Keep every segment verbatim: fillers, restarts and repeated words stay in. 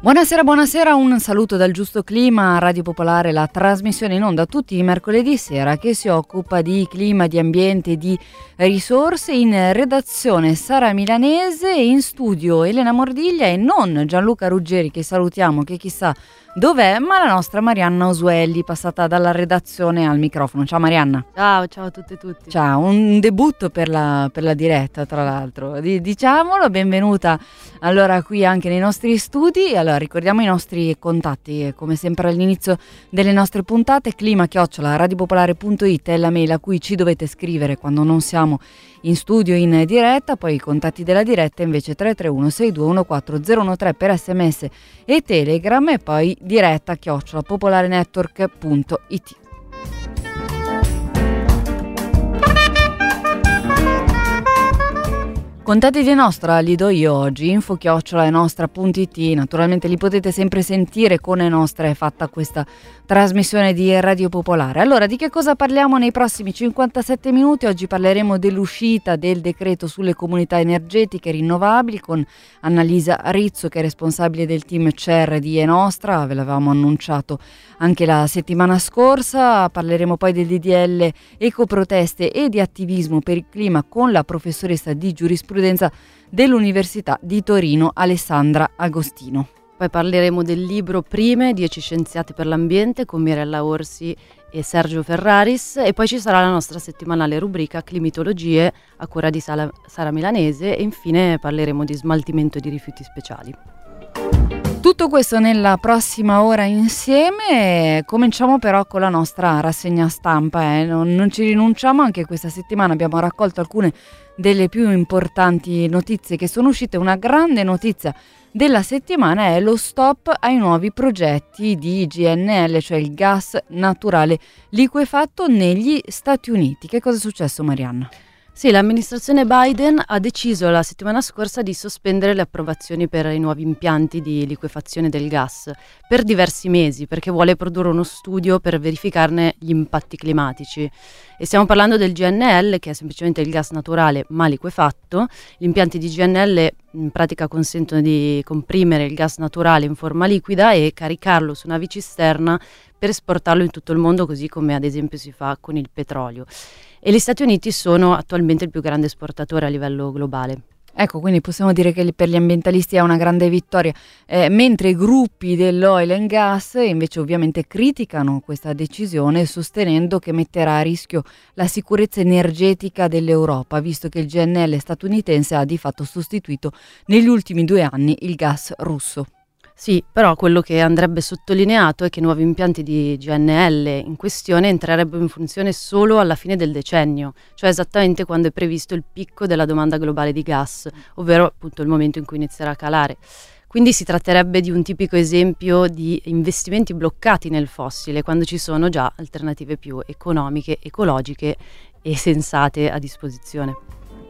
Buonasera, buonasera, un saluto dal Giusto Clima, Radio Popolare, la trasmissione in onda tutti i mercoledì sera che si occupa di clima, di ambiente, di risorse. In redazione Sara Milanese, in studio Elena Mordiglia e non Gianluca Ruggeri, che salutiamo, che chissà dov'è, ma la nostra Marianna Osuelli, passata dalla redazione al microfono. Ciao Marianna. Ciao, ciao a tutte e tutti. Ciao, un debutto per la, per la diretta, tra l'altro, D- diciamolo, benvenuta allora qui anche nei nostri studi. Allora ricordiamo i nostri contatti, come sempre all'inizio delle nostre puntate: clima chiocciola radiopopolare punto it è la mail a cui ci dovete scrivere quando non siamo in studio in diretta. Poi i contatti della diretta invece tre tre uno sei due uno quattro zero uno tre per sms e telegram, e poi diretta chiocciola popolarenetwork punto it. Contatti di nostra li do io oggi, info chiocciola è nostra punto it. Naturalmente li potete sempre sentire con è nostra, è fatta questa trasmissione di Radio Popolare. Allora, di che cosa parliamo nei prossimi cinquantasette minuti? Oggi parleremo dell'uscita del decreto sulle comunità energetiche rinnovabili con Annalisa Rizzo, che è responsabile del team C E R di è nostra, ve l'avevamo annunciato anche la settimana scorsa. Parleremo poi del D D L ecoproteste e di attivismo per il clima con la professoressa di giurisprudenza dell'Università di Torino, Alessandra Agostino. Poi parleremo del libro Prime, dieci scienziati per l'ambiente con Mirella Orsi e Sergio Ferraris, e poi ci sarà la nostra settimanale rubrica Climitologie a cura di Sala, Sara Milanese, e infine parleremo di smaltimento di rifiuti speciali. Tutto questo nella prossima ora insieme. Cominciamo però con la nostra rassegna stampa, eh. non, non ci rinunciamo. Anche questa settimana abbiamo raccolto alcune delle più importanti notizie che sono uscite. Una grande notizia della settimana è lo stop ai nuovi progetti di G N L, cioè il gas naturale liquefatto negli Stati Uniti. Che cosa è successo, Marianna? Sì, l'amministrazione Biden ha deciso la settimana scorsa di sospendere le approvazioni per i nuovi impianti di liquefazione del gas per diversi mesi, perché vuole produrre uno studio per verificarne gli impatti climatici. E stiamo parlando del G N L, che è semplicemente il gas naturale ma liquefatto. Gli impianti di G N L in pratica consentono di comprimere il gas naturale in forma liquida e caricarlo su navi cisterna per esportarlo in tutto il mondo, così come ad esempio si fa con il petrolio. E gli Stati Uniti sono attualmente il più grande esportatore a livello globale. Ecco, quindi possiamo dire che per gli ambientalisti è una grande vittoria, eh, mentre i gruppi dell'oil and gas invece ovviamente criticano questa decisione, sostenendo che metterà a rischio la sicurezza energetica dell'Europa, visto che il G N L statunitense ha di fatto sostituito negli ultimi due anni il gas russo. Sì, però quello che andrebbe sottolineato è che i nuovi impianti di G N L in questione entrerebbero in funzione solo alla fine del decennio, cioè esattamente quando è previsto il picco della domanda globale di gas, ovvero appunto il momento in cui inizierà a calare. Quindi si tratterebbe di un tipico esempio di investimenti bloccati nel fossile, quando ci sono già alternative più economiche, ecologiche e sensate a disposizione.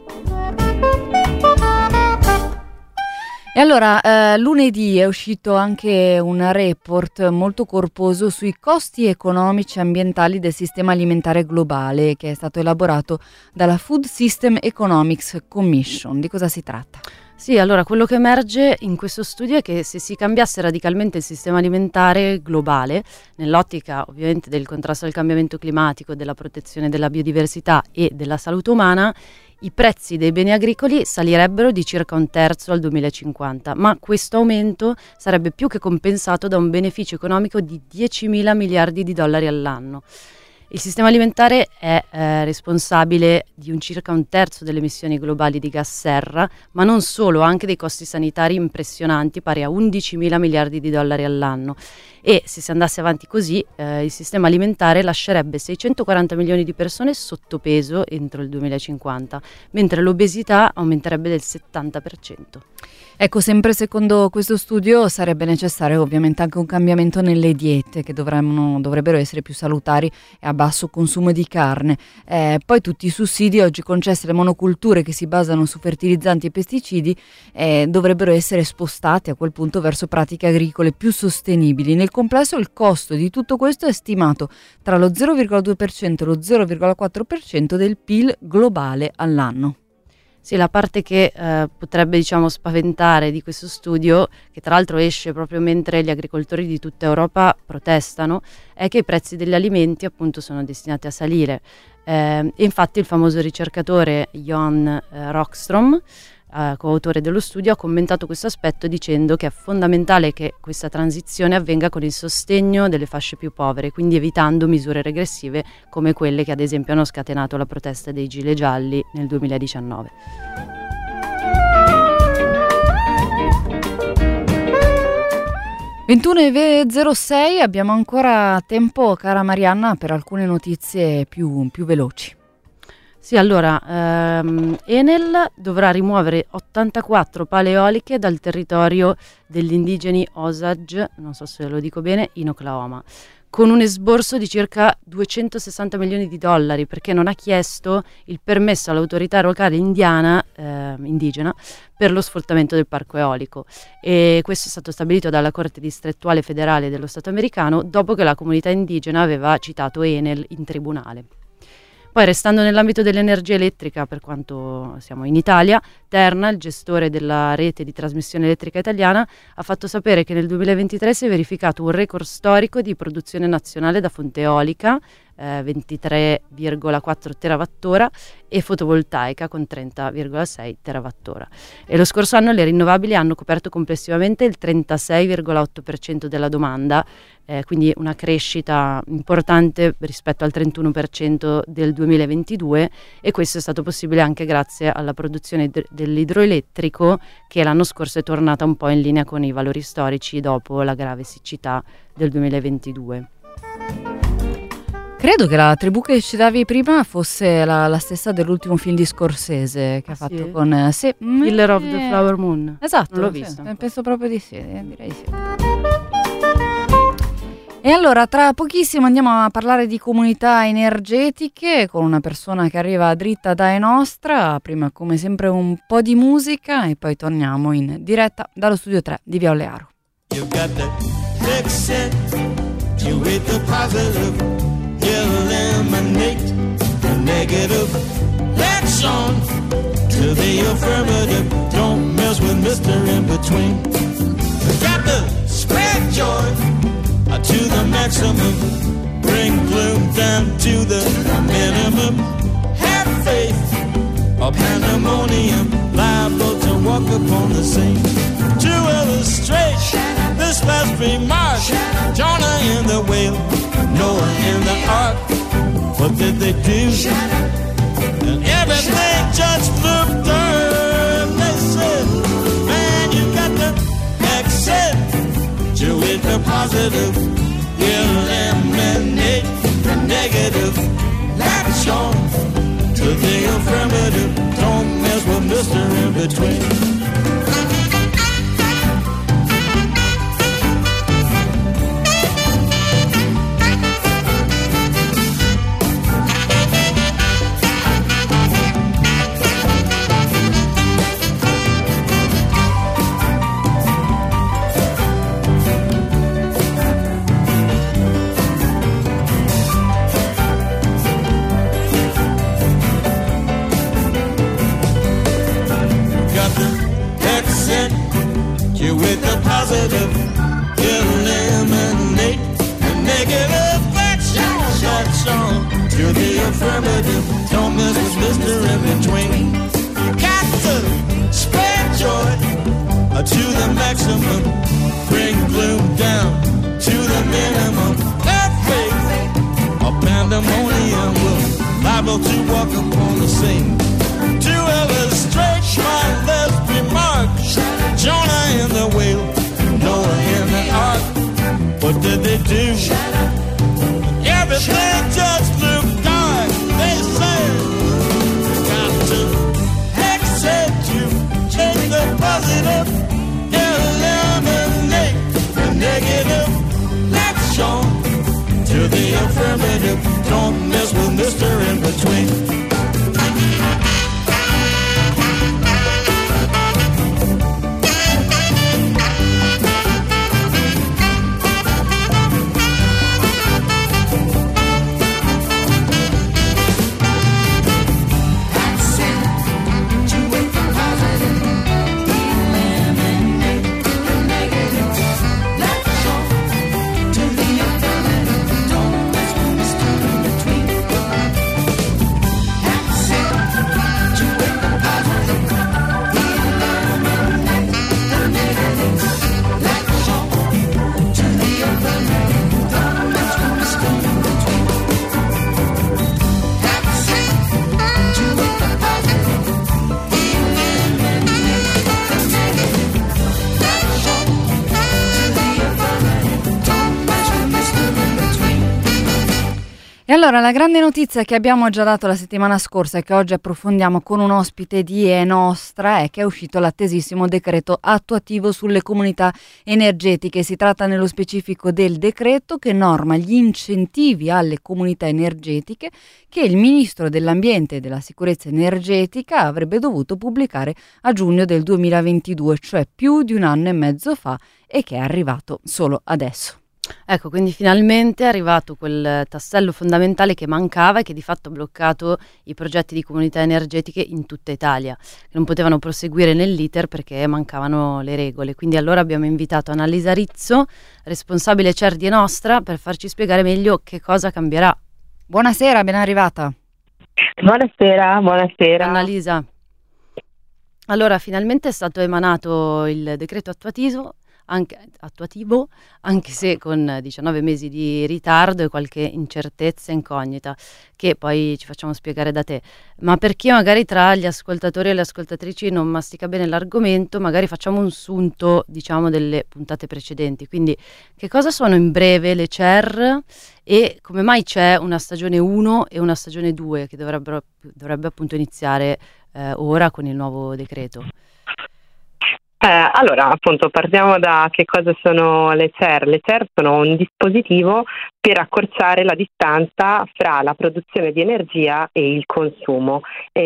E allora, eh, lunedì è uscito anche un report molto corposo sui costi economici e ambientali del sistema alimentare globale, che è stato elaborato dalla Food System Economics Commission. Di cosa si tratta? Sì, allora quello che emerge in questo studio è che se si cambiasse radicalmente il sistema alimentare globale, nell'ottica ovviamente del contrasto al cambiamento climatico, della protezione della biodiversità e della salute umana, i prezzi dei beni agricoli salirebbero di circa un terzo al duemilacinquanta, ma questo aumento sarebbe più che compensato da un beneficio economico di diecimila miliardi di dollari all'anno. Il sistema alimentare è eh, responsabile di un circa un terzo delle emissioni globali di gas serra, ma non solo, anche dei costi sanitari impressionanti, pari a undicimila miliardi di dollari all'anno. E se si andasse avanti così, eh, il sistema alimentare lascerebbe seicentoquaranta milioni di persone sottopeso entro il duemilacinquanta, mentre l'obesità aumenterebbe del settanta per cento. Ecco, sempre secondo questo studio sarebbe necessario ovviamente anche un cambiamento nelle diete, che dovrebbero, dovrebbero essere più salutari e a basso consumo di carne. Eh, poi tutti i sussidi oggi concessi alle monoculture che si basano su fertilizzanti e pesticidi eh, dovrebbero essere spostati a quel punto verso pratiche agricole più sostenibili. Nel complesso il costo di tutto questo è stimato tra lo zero virgola due per cento e lo zero virgola quattro per cento del P I L globale all'anno. Sì, la parte che eh, potrebbe diciamo spaventare di questo studio, che tra l'altro esce proprio mentre gli agricoltori di tutta Europa protestano, è che i prezzi degli alimenti appunto sono destinati a salire. Eh, infatti il famoso ricercatore Johan eh, Rockström, eh, coautore dello studio, ha commentato questo aspetto dicendo che è fondamentale che questa transizione avvenga con il sostegno delle fasce più povere, quindi evitando misure regressive come quelle che ad esempio hanno scatenato la protesta dei gilet gialli nel duemiladiciannove. ventuno e zero sei, abbiamo ancora tempo, cara Marianna, per alcune notizie più, più veloci. Sì, allora, ehm, Enel dovrà rimuovere ottantaquattro pale eoliche dal territorio degli indigeni Osage, non so se lo dico bene, in Oklahoma, con un esborso di circa duecentosessanta milioni di dollari, perché non ha chiesto il permesso all'autorità locale indiana, eh, indigena, per lo sfruttamento del parco eolico. E questo è stato stabilito dalla Corte distrettuale federale dello Stato americano dopo che la comunità indigena aveva citato Enel in tribunale. Poi, restando nell'ambito dell'energia elettrica, per quanto siamo in Italia, Terna, il gestore della rete di trasmissione elettrica italiana, ha fatto sapere che nel duemilaventitré si è verificato un record storico di produzione nazionale da fonte eolica, eh, ventitré virgola quattro terawattora, e fotovoltaica con trenta virgola sei terawattora. E lo scorso anno le rinnovabili hanno coperto complessivamente il trentasei virgola otto per cento della domanda, eh, quindi una crescita importante rispetto al trentuno per cento del duemilaventidue, e questo è stato possibile anche grazie alla produzione d- dell'idroelettrico, che l'anno scorso è tornata un po' in linea con i valori storici dopo la grave siccità del duemilaventidue. Credo che la tribù che citavi prima fosse la, la stessa dell'ultimo film di Scorsese che ah, ha fatto sì? con eh, sì, Killer of the Flower Moon. Esatto, non l'ho sì, visto. Penso proprio di sì, direi sì. E allora, tra pochissimo andiamo a parlare di comunità energetiche con una persona che arriva dritta da Nostra. Prima, come sempre, un po' di musica e poi torniamo in diretta dallo studio tre di Via Olearo. You got to fix it, you with the positive, eliminate the negative, latch on to the affirmative, don't mess with Mister In Between. You got to spread joy to the maximum, bring gloom down to the minimum, have faith or pandemonium, liable to walk upon the scene. To illustrate this last remark, Jonah in the whale, Noah in the ark, what did they do? And everything just flew down. They said, man, you got to exit, you with the positive, eliminate the negative, latch on to the affirmative, don't mess with Mister In Between. You with the positive, eliminate the negative, that's on, that's on to the affirmative, don't mess with Mister In Between. You got to spread joy to the maximum, bring gloom down to the minimum, have faith or pandemonium will liable to walk upon the scene. To illustrate my last remark, Jonah in the whale, Noah in the ark, what did they do? Everything just looked dark. They said, got to exit you, take the positive, eliminate the negative, latch on to the affirmative, don't mess with Mister In Between. E allora la grande notizia che abbiamo già dato la settimana scorsa e che oggi approfondiamo con un ospite di E Nostra è che è uscito l'attesissimo decreto attuativo sulle comunità energetiche. Si tratta nello specifico del decreto che norma gli incentivi alle comunità energetiche che il Ministro dell'Ambiente e della Sicurezza Energetica avrebbe dovuto pubblicare a giugno del duemilaventidue, cioè più di un anno e mezzo fa, e che è arrivato solo adesso. Ecco, quindi finalmente è arrivato quel tassello fondamentale che mancava e che di fatto ha bloccato i progetti di comunità energetiche in tutta Italia, che non potevano proseguire nell'iter perché mancavano le regole. Quindi allora abbiamo invitato Annalisa Rizzo, responsabile C E R di E Nostra, per farci spiegare meglio che cosa cambierà. Buonasera, ben arrivata. Buonasera, buonasera. Annalisa, allora finalmente è stato emanato il decreto attuativo, Anche, attuativo, anche se con diciannove mesi di ritardo e qualche incertezza e incognita, che poi ci facciamo spiegare da te. Ma per chi magari tra gli ascoltatori e le ascoltatrici non mastica bene l'argomento, magari facciamo un sunto, diciamo, delle puntate precedenti. Quindi, che cosa sono in breve le C E R e come mai c'è una stagione uno e una stagione due che dovrebbero, dovrebbe appunto iniziare eh, ora con il nuovo decreto? Eh, allora, appunto, partiamo da che cosa sono le C E R. Le C E R sono un dispositivo per accorciare la distanza fra la produzione di energia e il consumo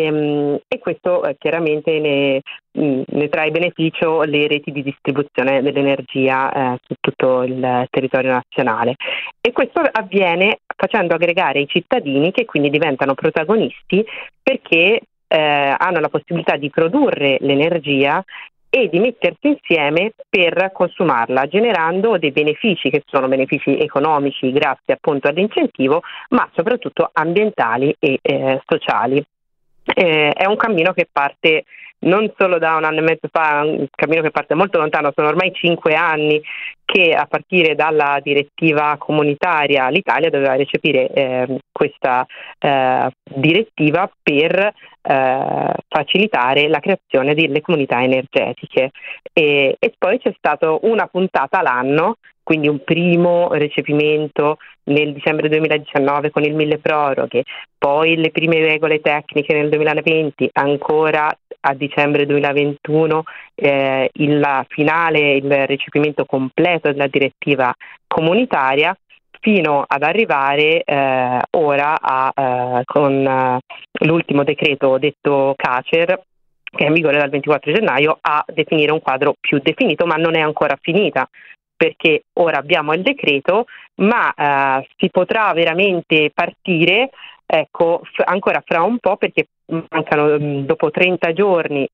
e, e questo eh, chiaramente ne, ne trae beneficio le reti di distribuzione dell'energia eh, su tutto il territorio nazionale, e questo avviene facendo aggregare i cittadini, che quindi diventano protagonisti perché eh, hanno la possibilità di produrre l'energia e di mettersi insieme per consumarla, generando dei benefici che sono benefici economici grazie appunto all'incentivo, ma soprattutto ambientali e eh, sociali. Eh, è un cammino che parte non solo da un anno e mezzo fa, è un cammino che parte molto lontano, sono ormai cinque anni che a partire dalla direttiva comunitaria l'Italia doveva recepire eh, questa eh, direttiva per eh, facilitare la creazione delle comunità energetiche, e, e poi c'è stata una puntata l'anno, quindi un primo recepimento nel dicembre duemiladiciannove con il mille proroghe, poi le prime regole tecniche nel duemilaventi, ancora a dicembre duemilaventuno eh, il finale, il recepimento completo della direttiva comunitaria, fino ad arrivare eh, ora a, eh, con eh, l'ultimo decreto detto C A C E R, che è in vigore dal ventiquattro gennaio, a definire un quadro più definito, ma non è ancora finita, perché ora abbiamo il decreto, ma eh, si potrà veramente partire ecco, f- ancora fra un po', perché mancano mh, dopo trenta giorni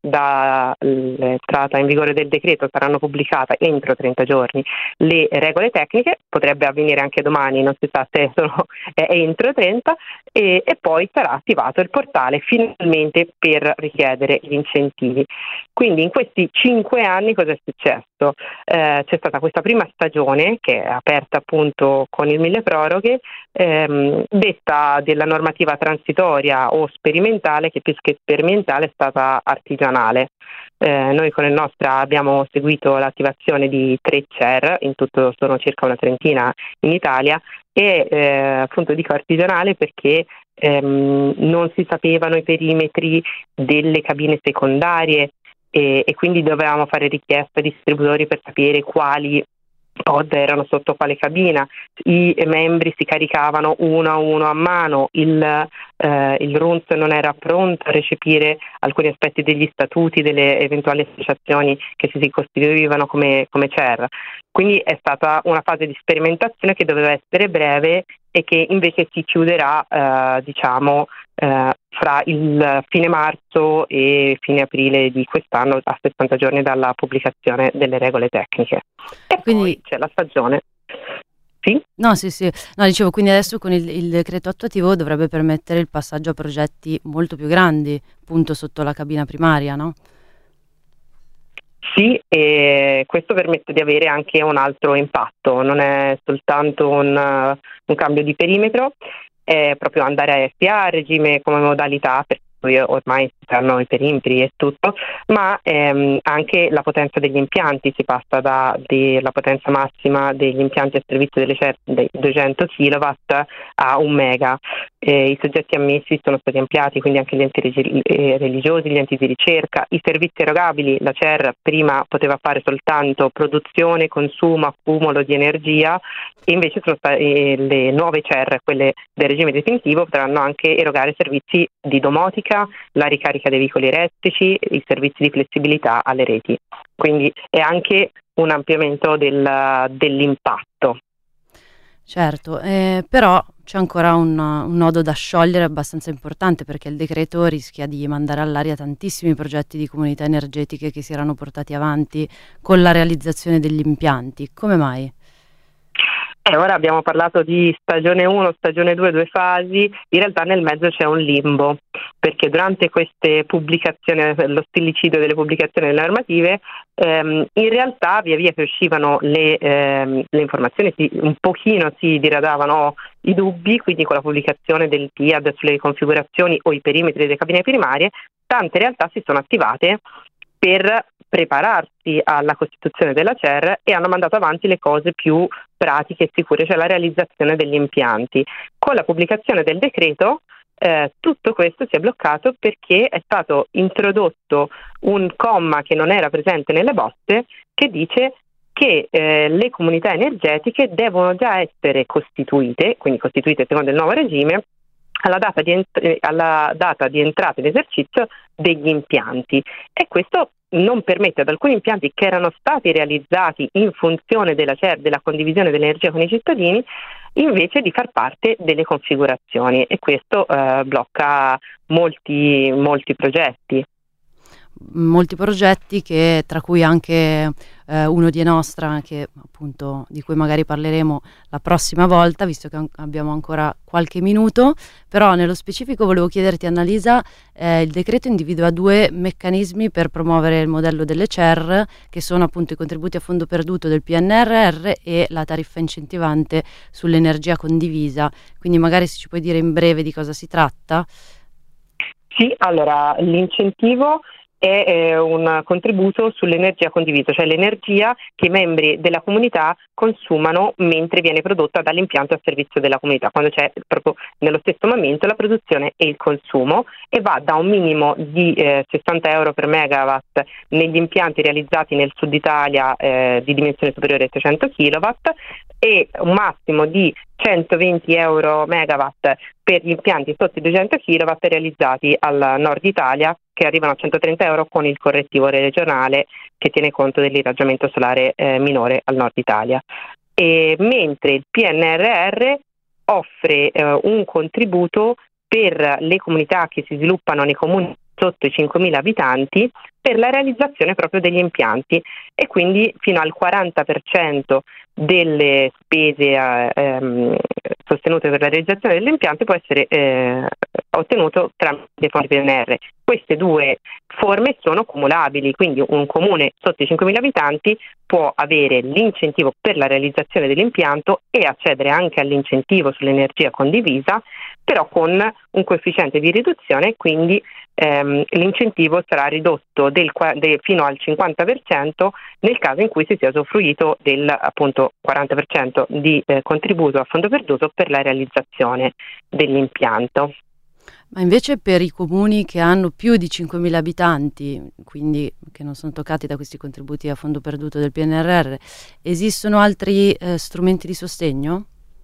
dall'entrata in vigore del decreto, saranno pubblicate entro trenta giorni le regole tecniche, potrebbe avvenire anche domani, non si sa se sono è entro trenta, e, e poi sarà attivato il portale finalmente per richiedere gli incentivi. Quindi in questi cinque anni cosa è successo? Eh, c'è stata questa prima stagione che è aperta appunto con il mille proroghe, ehm, detta della normativa transitoria o sperimentale, che più che sperimentale è stata artigianale. Eh, noi con il Nostra abbiamo seguito l'attivazione di tre C E R, in tutto sono circa una trentina in Italia, e eh, appunto dico artigianale perché ehm, non si sapevano i perimetri delle cabine secondarie, e, e quindi dovevamo fare richiesta ai distributori per sapere quali pod erano sotto quale cabina. I membri si caricavano uno a uno a mano, il, eh, il R U N S non era pronto a recepire alcuni aspetti degli statuti delle eventuali associazioni che si costituivano come, come C E R. Quindi è stata una fase di sperimentazione che doveva essere breve e che invece si chiuderà eh, diciamo eh, fra il fine marzo e fine aprile di quest'anno, a sessanta giorni dalla pubblicazione delle regole tecniche. E Quindi poi c'è la stagione. Sì? No, sì, sì. No, dicevo, quindi adesso con il, il decreto attuativo dovrebbe permettere il passaggio a progetti molto più grandi, appunto sotto la cabina primaria, no? Sì, e questo permette di avere anche un altro impatto, non è soltanto un, un cambio di perimetro, è proprio andare a F A a regime come modalità, per cui ormai si hanno i perimetri e tutto, ma ehm, anche la potenza degli impianti. Si passa dalla potenza massima degli impianti a servizio delle C E R dei duecento chilowatt a un mega. Eh, I soggetti ammessi sono stati ampliati, quindi anche gli enti regi- eh, religiosi, gli enti di ricerca, i servizi erogabili. La C E R prima poteva fare soltanto produzione, consumo, accumulo di energia, e invece sono state, eh, le nuove C E R, quelle del regime definitivo, potranno anche erogare servizi di domotica, la ricarica dei veicoli elettrici, i servizi di flessibilità alle reti. Quindi è anche un ampliamento del, dell'impatto. Certo, eh, però c'è ancora un, un nodo da sciogliere abbastanza importante, perché il decreto rischia di mandare all'aria tantissimi progetti di comunità energetiche che si erano portati avanti con la realizzazione degli impianti. Come mai? Eh, ora abbiamo parlato di stagione uno, stagione due, due fasi. In realtà nel mezzo c'è un limbo, perché durante queste pubblicazioni, lo stillicidio delle pubblicazioni delle normative, ehm, in realtà via via che uscivano le, ehm, le informazioni si, un pochino si diradavano i dubbi, quindi con la pubblicazione del P I A D sulle configurazioni o i perimetri delle cabine primarie, tante realtà si sono attivate per prepararsi alla costituzione della C E R e hanno mandato avanti le cose più pratiche e sicure, cioè la realizzazione degli impianti. Con la pubblicazione del decreto eh, tutto questo si è bloccato, perché è stato introdotto un comma che non era presente nelle bozze, che dice che eh, le comunità energetiche devono già essere costituite, quindi costituite secondo il nuovo regime, alla data di, ent- alla data di entrata in esercizio degli impianti, e questo non permette ad alcuni impianti che erano stati realizzati in funzione della C E R, della condivisione dell'energia con i cittadini, invece di far parte delle configurazioni, e questo eh, blocca molti, molti progetti. Molti progetti, che tra cui anche eh, uno di Enostra, che appunto di cui magari parleremo la prossima volta, visto che an- abbiamo ancora qualche minuto. Però nello specifico volevo chiederti, Annalisa, eh, il decreto individua due meccanismi per promuovere il modello delle C E R, che sono appunto i contributi a fondo perduto del P N R R e la tariffa incentivante sull'energia condivisa. Quindi magari se ci puoi dire in breve di cosa si tratta. Sì, allora l'incentivo è eh, un contributo sull'energia condivisa, cioè l'energia che i membri della comunità consumano mentre viene prodotta dall'impianto a servizio della comunità, quando c'è proprio nello stesso momento la produzione e il consumo, e va da un minimo di eh, sessanta euro per megawatt negli impianti realizzati nel sud Italia eh, di dimensione superiore ai seicento chilowatt, e un massimo di centoventi euro megawatt per gli impianti sotto i duecento chilowatt realizzati al nord Italia, che arrivano a centotrenta euro con il correttivo regionale che tiene conto dell'irraggiamento solare eh, minore al nord Italia. E mentre il P N R R offre eh, un contributo per le comunità che si sviluppano nei comuni sotto i cinquemila abitanti per la realizzazione proprio degli impianti, e quindi fino al quaranta per cento delle spese eh, ehm, sostenute per la realizzazione dell'impianto può essere eh, ottenuto tramite fondi P N R R. Queste due forme sono cumulabili, quindi un comune sotto i cinquemila abitanti può avere l'incentivo per la realizzazione dell'impianto e accedere anche all'incentivo sull'energia condivisa, però con un coefficiente di riduzione, quindi ehm, l'incentivo sarà ridotto del, de, fino al cinquanta per cento nel caso in cui si sia usufruito del appunto quaranta per cento di eh, contributo a fondo perduto per la realizzazione dell'impianto. Ma invece per i comuni che hanno più di cinquemila abitanti, quindi che non sono toccati da questi contributi a fondo perduto del P N R R, esistono altri eh, strumenti di sostegno?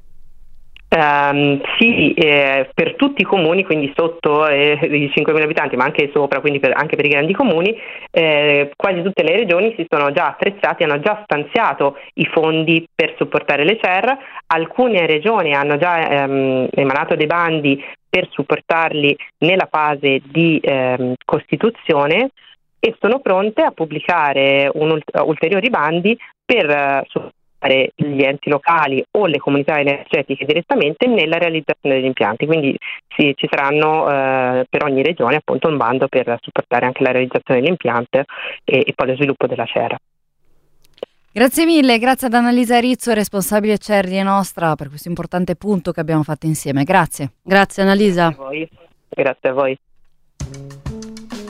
Um, sì, eh, per tutti i comuni, quindi sotto eh, i cinquemila abitanti, ma anche sopra, quindi per, anche per i grandi comuni, eh, quasi tutte le regioni si sono già attrezzati, hanno già stanziato i fondi per supportare le C E R. Alcune regioni hanno già ehm, emanato dei bandi per supportarli nella fase di ehm, costituzione, e sono pronte a pubblicare un ult- ulteriori bandi per eh, supportare gli enti locali o le comunità energetiche direttamente nella realizzazione degli impianti. Quindi sì, ci saranno eh, per ogni regione appunto un bando per supportare anche la realizzazione dell'impianto e, e poi lo sviluppo della C E R. Grazie mille, grazie ad Annalisa Rizzo, responsabile C E R di Enostra, per questo importante punto che abbiamo fatto insieme. Grazie. Grazie Annalisa. Grazie a voi. Grazie a voi.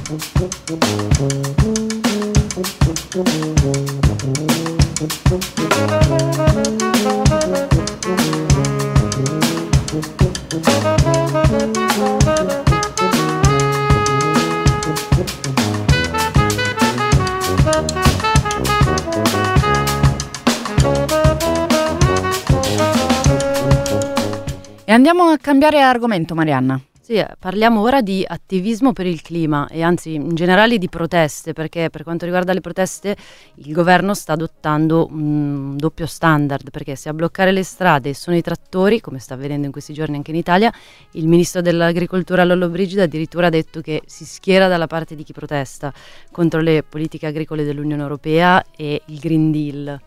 E andiamo a cambiare argomento, Marianna. Sì, eh, parliamo ora di attivismo per il clima e anzi in generale di proteste, perché per quanto riguarda le proteste il governo sta adottando un doppio standard, perché se a bloccare le strade sono i trattori, come sta avvenendo in questi giorni anche in Italia, il ministro dell'agricoltura Lollobrigida addirittura ha detto che si schiera dalla parte di chi protesta contro le politiche agricole dell'Unione Europea e il Green Deal.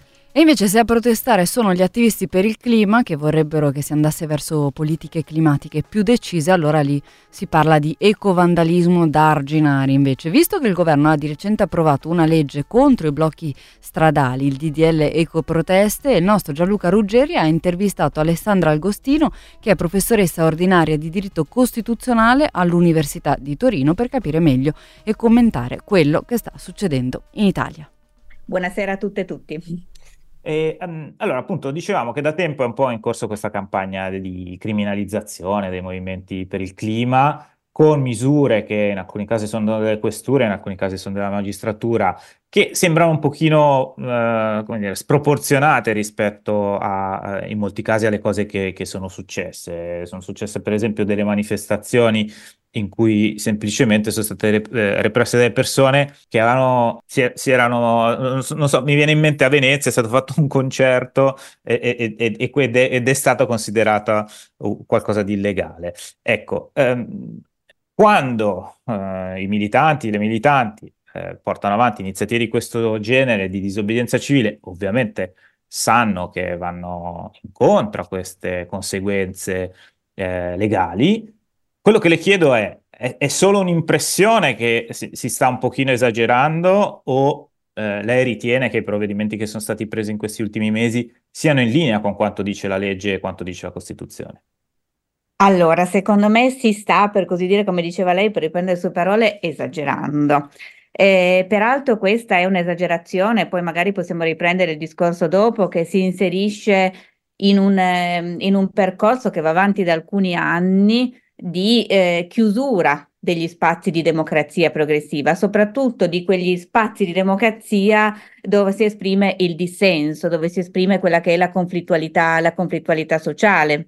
E invece se a protestare sono gli attivisti per il clima che vorrebbero che si andasse verso politiche climatiche più decise, allora lì si parla di ecovandalismo da arginare. Invece, visto che il governo ha di recente approvato una legge contro i blocchi stradali, il D D L Ecoproteste, il nostro Gianluca Ruggeri ha intervistato Alessandra Agostino, che è professoressa ordinaria di diritto costituzionale all'Università di Torino, per capire meglio e commentare quello che sta succedendo in Italia. Buonasera a tutte e tutti. E, um, allora, appunto, dicevamo che da tempo è un po' in corso questa campagna di criminalizzazione dei movimenti per il clima, con misure che in alcuni casi sono delle questure, in alcuni casi sono della magistratura, che sembrano un pochino eh, come dire, sproporzionate rispetto a, eh, in molti casi, alle cose che, che sono successe. Sono successe, per esempio, delle manifestazioni in cui semplicemente sono state rep- eh, represse delle persone che avevano, si, si erano, non so, non so, mi viene in mente a Venezia è stato fatto un concerto e, e, e, ed, è, ed è stato considerato qualcosa di illegale. Ecco, ehm, quando eh, i militanti, le militanti eh, portano avanti iniziative di questo genere di disobbedienza civile, ovviamente sanno che vanno incontro a queste conseguenze eh, legali. Quello che le chiedo è, è, è solo un'impressione che si, si sta un pochino esagerando o eh, lei ritiene che i provvedimenti che sono stati presi in questi ultimi mesi siano in linea con quanto dice la legge e quanto dice la Costituzione? Allora, secondo me si sta, per così dire, come diceva lei, per riprendere le sue parole, esagerando. Eh, peraltro questa è un'esagerazione, poi magari possiamo riprendere il discorso dopo, che si inserisce in un, eh, in un percorso che va avanti da alcuni anni di eh, chiusura degli spazi di democrazia progressiva, soprattutto di quegli spazi di democrazia dove si esprime il dissenso, dove si esprime quella che è la conflittualità, la conflittualità sociale.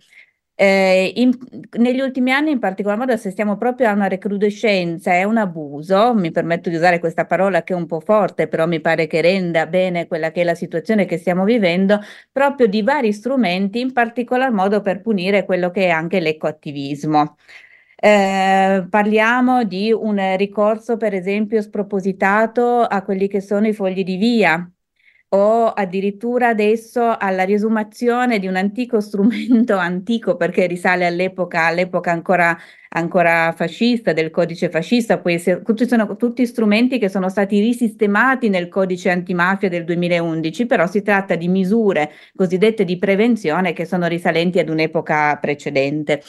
Eh, in, negli ultimi anni in particolar modo assistiamo proprio a una recrudescenza e un abuso, mi permetto di usare questa parola che è un po' forte, però mi pare che renda bene quella che è la situazione che stiamo vivendo, proprio di vari strumenti, in particolar modo per punire quello che è anche l'ecoattivismo. Eh, parliamo di un ricorso, per esempio, spropositato a quelli che sono i fogli di via, o addirittura adesso alla riesumazione di un antico strumento, antico perché risale all'epoca, all'epoca ancora, ancora fascista, del codice fascista, poi se, sono tutti strumenti che sono stati risistemati nel codice antimafia del duemilaundici, però si tratta di misure cosiddette di prevenzione che sono risalenti ad un'epoca precedente.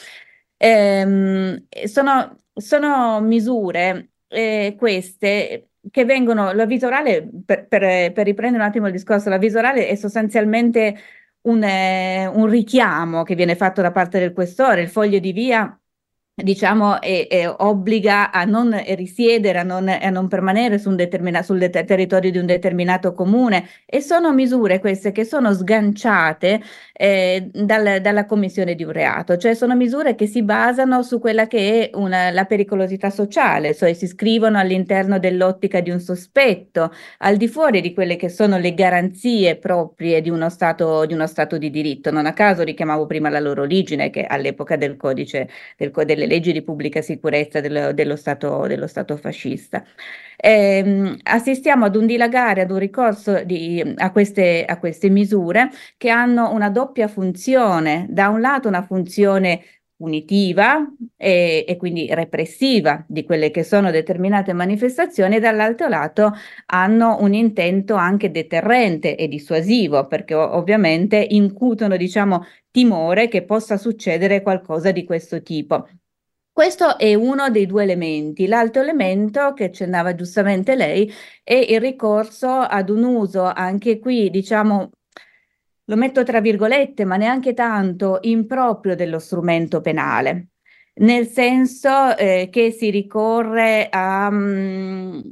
Ehm, sono, sono misure eh, queste che vengono, l'avviso orale, per, per, per riprendere un attimo il discorso, l'avviso orale è sostanzialmente un, eh, un richiamo che viene fatto da parte del questore, il foglio di via diciamo è, è obbliga a non risiedere, a non, a non permanere su un determinato, sul det- territorio di un determinato comune, e sono misure queste che sono sganciate eh, dal, dalla commissione di un reato, cioè sono misure che si basano su quella che è una, la pericolosità sociale, cioè si scrivono all'interno dell'ottica di un sospetto, al di fuori di quelle che sono le garanzie proprie di uno stato, di uno stato di diritto. Non a caso richiamavo prima la loro origine, che all'epoca del codice del, delle leggi di pubblica sicurezza dello, dello, stato, dello stato fascista. Eh, assistiamo ad un dilagare, ad un ricorso di, a, queste, a queste misure che hanno una doppia funzione: da un lato una funzione punitiva e, e quindi repressiva di quelle che sono determinate manifestazioni, e dall'altro lato hanno un intento anche deterrente e dissuasivo, perché ovviamente incutono, diciamo, timore che possa succedere qualcosa di questo tipo. Questo è uno dei due elementi. L'altro elemento che accennava giustamente lei è il ricorso ad un uso, anche qui, diciamo, lo metto tra virgolette, ma neanche tanto, improprio dello strumento penale, nel senso eh, che si ricorre a, mm,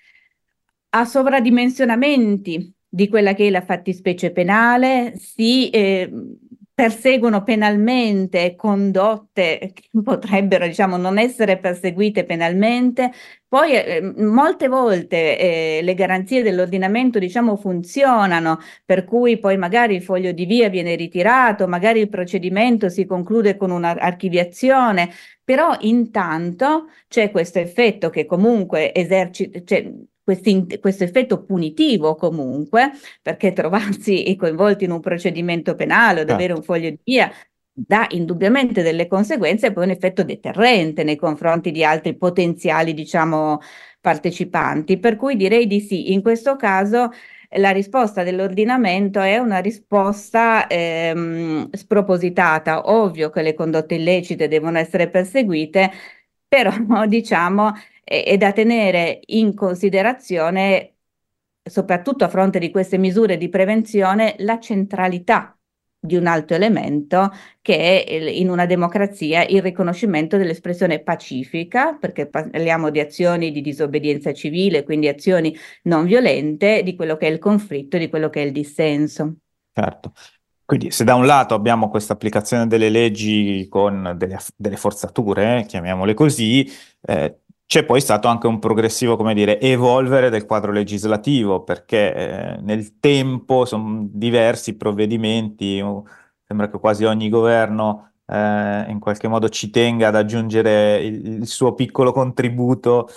a sovradimensionamenti di quella che è la fattispecie penale, si eh, perseguono penalmente condotte che potrebbero, diciamo, non essere perseguite penalmente. Poi eh, molte volte eh, le garanzie dell'ordinamento, diciamo, funzionano, per cui poi magari il foglio di via viene ritirato, magari il procedimento si conclude con un'archiviazione, però intanto c'è questo effetto che comunque esercita, cioè, questi- questo effetto punitivo comunque, perché trovarsi coinvolti in un procedimento penale o ad avere Certo. un foglio di via dà indubbiamente delle conseguenze e poi un effetto deterrente nei confronti di altri potenziali, diciamo, partecipanti. Per cui direi di sì, in questo caso la risposta dell'ordinamento è una risposta ehm, spropositata. Ovvio che le condotte illecite devono essere perseguite, però diciamo è, è da tenere in considerazione, soprattutto a fronte di queste misure di prevenzione, la centralità di un altro elemento che è il- in una democrazia il riconoscimento dell'espressione pacifica, perché parliamo di azioni di disobbedienza civile, quindi azioni non violente, di quello che è il conflitto, di quello che è il dissenso. Certo. Quindi se da un lato abbiamo questa applicazione delle leggi con delle, delle forzature, eh, chiamiamole così, eh, c'è poi stato anche un progressivo, come dire, evolvere del quadro legislativo, perché eh, nel tempo sono diversi i provvedimenti, uh, sembra che quasi ogni governo eh, in qualche modo ci tenga ad aggiungere il, il suo piccolo contributo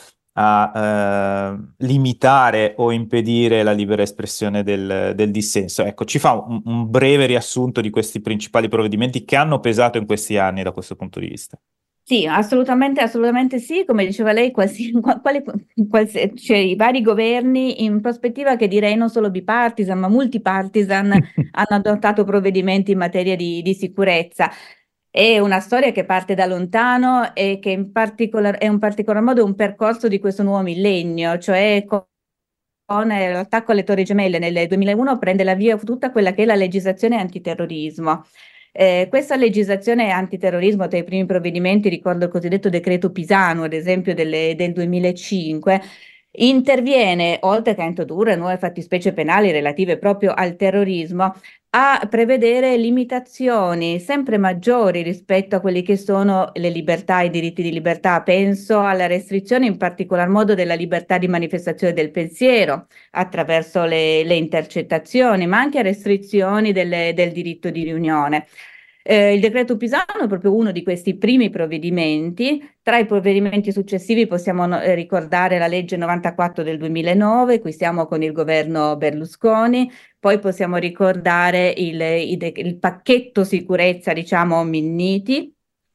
a eh, limitare o impedire la libera espressione del, del dissenso. Ecco, ci fa un, un breve riassunto di questi principali provvedimenti che hanno pesato in questi anni da questo punto di vista. Sì, assolutamente, assolutamente sì, come diceva lei, quasi, quali, qualsi- cioè, i vari governi in prospettiva che direi non solo bipartisan, ma multipartisan hanno adottato provvedimenti in materia di, di sicurezza. È una storia che parte da lontano e che in particolar, è in particolar modo un percorso di questo nuovo millennio, cioè con con eh, l'attacco alle Torri Gemelle nel duemilauno prende la via tutta quella che è la legislazione antiterrorismo. Eh, questa legislazione antiterrorismo, tra i primi provvedimenti, ricordo il cosiddetto decreto Pisano, ad esempio delle- del duemilacinque, interviene, oltre che a introdurre nuove fattispecie penali relative proprio al terrorismo, a prevedere limitazioni sempre maggiori rispetto a quelli che sono le libertà e i diritti di libertà. Penso alla restrizione in particolar modo della libertà di manifestazione del pensiero attraverso le, le intercettazioni, ma anche a restrizioni delle- del diritto di riunione. Eh, il decreto Pisano è proprio uno di questi primi provvedimenti. Tra i provvedimenti successivi possiamo no- eh, ricordare la legge novantaquattro del duemilanove, qui siamo con il governo Berlusconi, poi possiamo ricordare il, i de- il pacchetto sicurezza, diciamo, Minniti.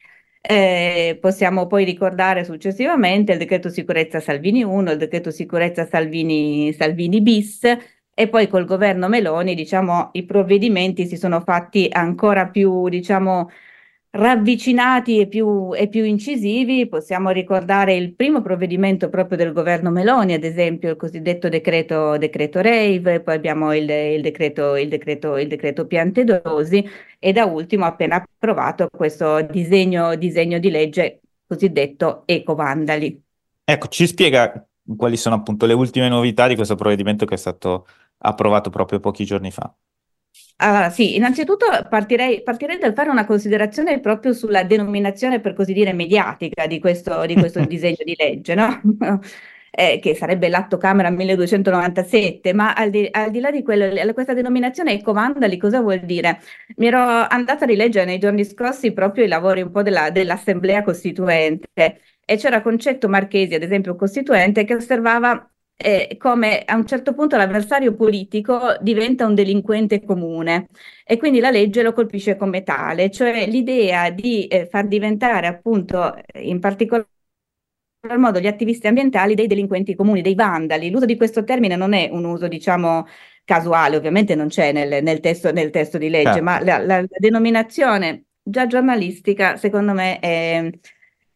Eh, possiamo poi ricordare successivamente il decreto sicurezza Salvini uno, il decreto sicurezza Salvini, Salvini bis, e poi col governo Meloni, diciamo, i provvedimenti si sono fatti ancora più, diciamo, ravvicinati e più, e più incisivi. Possiamo ricordare il primo provvedimento proprio del governo Meloni, ad esempio il cosiddetto decreto, decreto Rave, poi abbiamo il, il decreto, il decreto, il decreto Piantedosi e da ultimo appena approvato questo disegno, disegno di legge cosiddetto Ecovandali. Ecco, ci spiega quali sono appunto le ultime novità di questo provvedimento che è stato approvato proprio pochi giorni fa. Allora, sì, innanzitutto partirei, partirei dal fare una considerazione proprio sulla denominazione, per così dire, mediatica di questo, di questo disegno di legge, no? Eh, che sarebbe l'Atto Camera milleduecentonovantasette, ma al di, al di là di quello, questa denominazione ecovandali cosa vuol dire? Mi ero andata a rileggere nei giorni scorsi proprio i lavori un po' della- dell'Assemblea Costituente e c'era Concetto Marchesi, ad esempio, un costituente, che osservava eh, come a un certo punto l'avversario politico diventa un delinquente comune e quindi la legge lo colpisce come tale, cioè l'idea di eh, far diventare appunto eh, in particolar modo gli attivisti ambientali dei delinquenti comuni, dei vandali. L'uso di questo termine non è un uso, diciamo, casuale, ovviamente non c'è nel, nel testo, nel testo di legge, ma Certo. la, la- la denominazione già giornalistica, secondo me, è,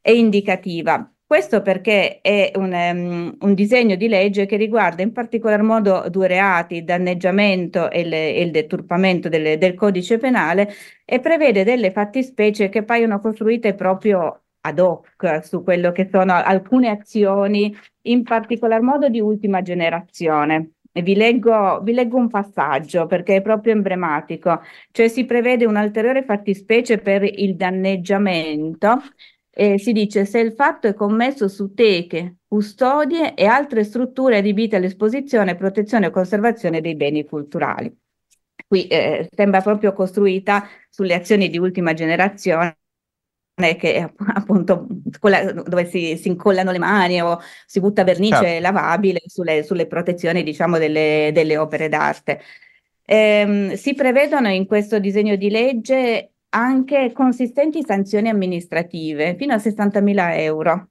è indicativa. Questo perché è un, um, un disegno di legge che riguarda in particolar modo due reati, il danneggiamento e, le, e il deturpamento delle, del codice penale, e prevede delle fattispecie che paiono costruite proprio ad hoc su quello che sono alcune azioni, in particolar modo di ultima generazione. E vi leggo, vi leggo un passaggio perché è proprio emblematico, cioè si prevede un'ulteriore fattispecie per il danneggiamento. Eh, si dice se il fatto è commesso su teche, custodie e altre strutture adibite all'esposizione, protezione e conservazione dei beni culturali. Qui eh, sembra proprio costruita sulle azioni di ultima generazione, che appunto quella dove si, si incollano le mani o si butta vernice Certo. lavabile sulle, sulle protezioni, diciamo, delle, delle opere d'arte. Ehm, si prevedono in questo disegno di legge anche consistenti sanzioni amministrative fino a sessantamila euro.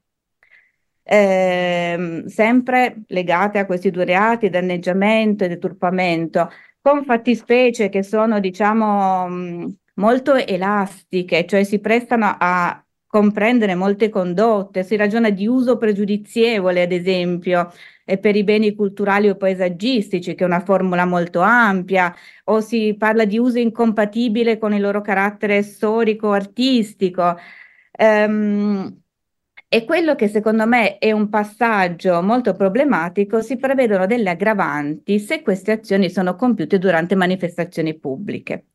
Ehm, sempre legate a questi due reati, danneggiamento e deturpamento, con fattispecie che sono, diciamo, mh, molto elastiche, cioè si prestano a comprendere molte condotte, si ragiona di uso pregiudizievole, ad esempio, e per i beni culturali o paesaggistici, che è una formula molto ampia, o si parla di uso incompatibile con il loro carattere storico-artistico. Ehm, e quello che secondo me è un passaggio molto problematico, si prevedono delle aggravanti se queste azioni sono compiute durante manifestazioni pubbliche.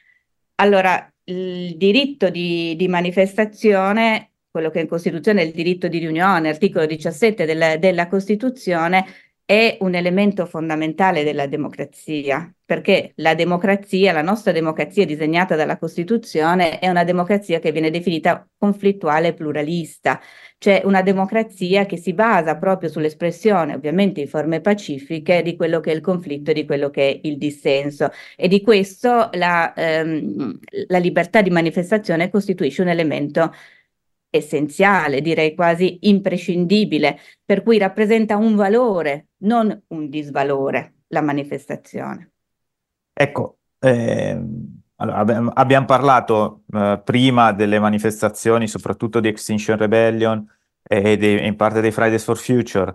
Allora, il diritto di, di manifestazione, quello che in Costituzione è il diritto di riunione, articolo diciassette della, della Costituzione, è un elemento fondamentale della democrazia, perché la democrazia, la nostra democrazia disegnata dalla Costituzione, è una democrazia che viene definita conflittuale e pluralista, cioè una democrazia che si basa proprio sull'espressione, ovviamente in forme pacifiche, di quello che è il conflitto e di quello che è il dissenso. E di questo la, ehm, la libertà di manifestazione costituisce un elemento essenziale, direi quasi imprescindibile, per cui rappresenta un valore, non un disvalore, la manifestazione. Ecco, ehm, allora, abbiamo, abbiamo parlato eh, prima delle manifestazioni, soprattutto di Extinction Rebellion e, dei- e in parte dei Fridays for Future,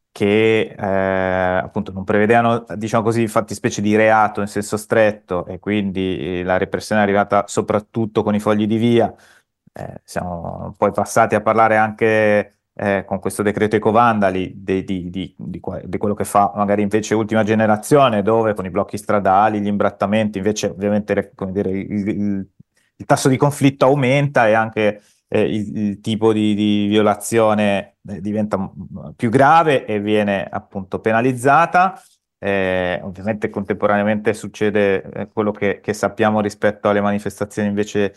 che eh, appunto non prevedevano, diciamo così, fattispecie di reato in senso stretto, e quindi eh, la repressione è arrivata soprattutto con i fogli di via. Eh, siamo poi passati a parlare anche eh, con questo decreto ecovandali di, di, di, di, qua- di quello che fa magari invece ultima generazione, dove con i blocchi stradali, gli imbrattamenti, invece ovviamente le- come dire, il, il- il tasso di conflitto aumenta, e anche eh, il, il tipo di, di violazione eh, diventa m- più grave e viene appunto penalizzata. Eh, ovviamente contemporaneamente succede eh, quello che, che sappiamo rispetto alle manifestazioni invece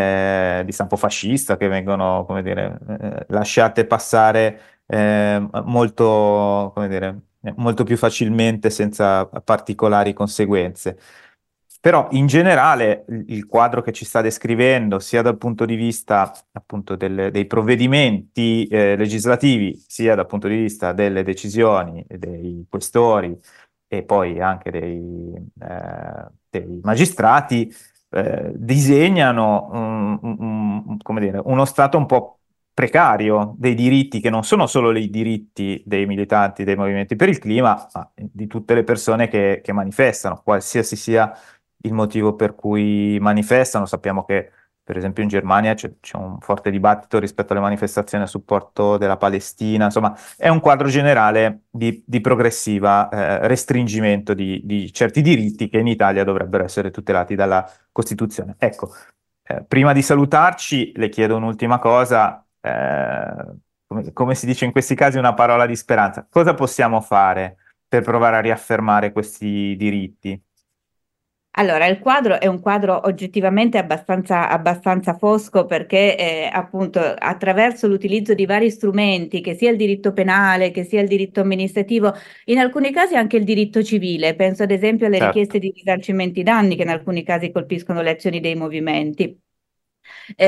eh, di stampo fascista, che vengono, come dire, eh, lasciate passare eh, molto, come dire, eh, molto più facilmente senza particolari conseguenze. Però in generale il il quadro che ci sta descrivendo, sia dal punto di vista appunto del- dei provvedimenti eh, legislativi, sia dal punto di vista delle decisioni dei questori e poi anche dei, eh, dei magistrati, eh, disegnano un- un- un- come dire, uno stato un po' precario dei diritti, che non sono solo i diritti dei militanti dei movimenti per il clima, ma di tutte le persone che, che manifestano, qualsiasi sia il motivo per cui manifestano. Sappiamo che, per esempio, in Germania c'è c'è un forte dibattito rispetto alle manifestazioni a supporto della Palestina. Insomma, è un quadro generale di, di progressiva eh, restringimento di, di certi diritti che in Italia dovrebbero essere tutelati dalla Costituzione. Ecco, eh, prima di salutarci, le chiedo un'ultima cosa. eh, come, come si dice in questi casi, una parola di speranza. Cosa possiamo fare per provare a riaffermare questi diritti? Allora, il quadro è un quadro oggettivamente abbastanza, abbastanza fosco, perché eh, appunto attraverso l'utilizzo di vari strumenti, che sia il diritto penale, che sia il diritto amministrativo, in alcuni casi anche il diritto civile, penso ad esempio alle Certo. richieste di risarcimenti danni, che in alcuni casi colpiscono le azioni dei movimenti.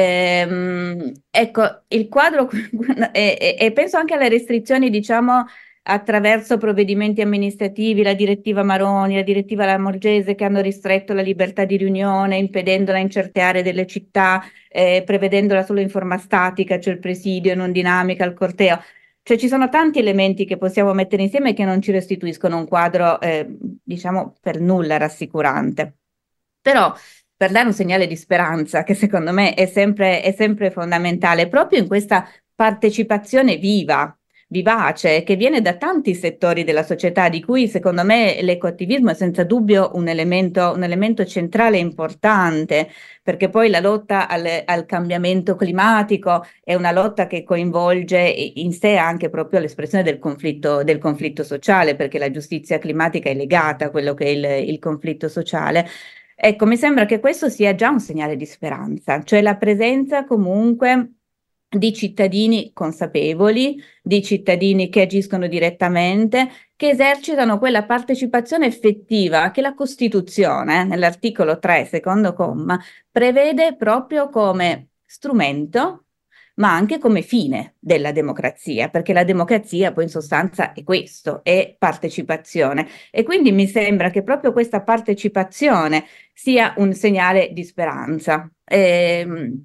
Ehm, ecco, il quadro e, e- e penso anche alle restrizioni, diciamo, attraverso provvedimenti amministrativi, la direttiva Maroni, la direttiva Lamorgese, che hanno ristretto la libertà di riunione, impedendola in certe aree delle città, eh, prevedendola solo in forma statica, cioè il presidio, non dinamica, il corteo. Cioè ci sono tanti elementi che possiamo mettere insieme che non ci restituiscono un quadro, eh, diciamo, per nulla rassicurante. Però per dare un segnale di speranza, che secondo me è sempre, è sempre fondamentale, proprio in questa partecipazione viva, vivace, che viene da tanti settori della società, di cui secondo me l'ecoattivismo è senza dubbio un elemento, un elemento centrale e importante, perché poi la lotta al, al cambiamento climatico è una lotta che coinvolge in sé anche proprio l'espressione del conflitto, del conflitto sociale, perché la giustizia climatica è legata a quello che è il, il conflitto sociale. Ecco, mi sembra che questo sia già un segnale di speranza, cioè la presenza comunque di cittadini consapevoli, di cittadini che agiscono direttamente, che esercitano quella partecipazione effettiva che la Costituzione, nell'articolo tre, secondo comma, prevede proprio come strumento, ma anche come fine della democrazia, perché la democrazia poi in sostanza è questo, è partecipazione. E quindi mi sembra che proprio questa partecipazione sia un segnale di speranza. Ehm,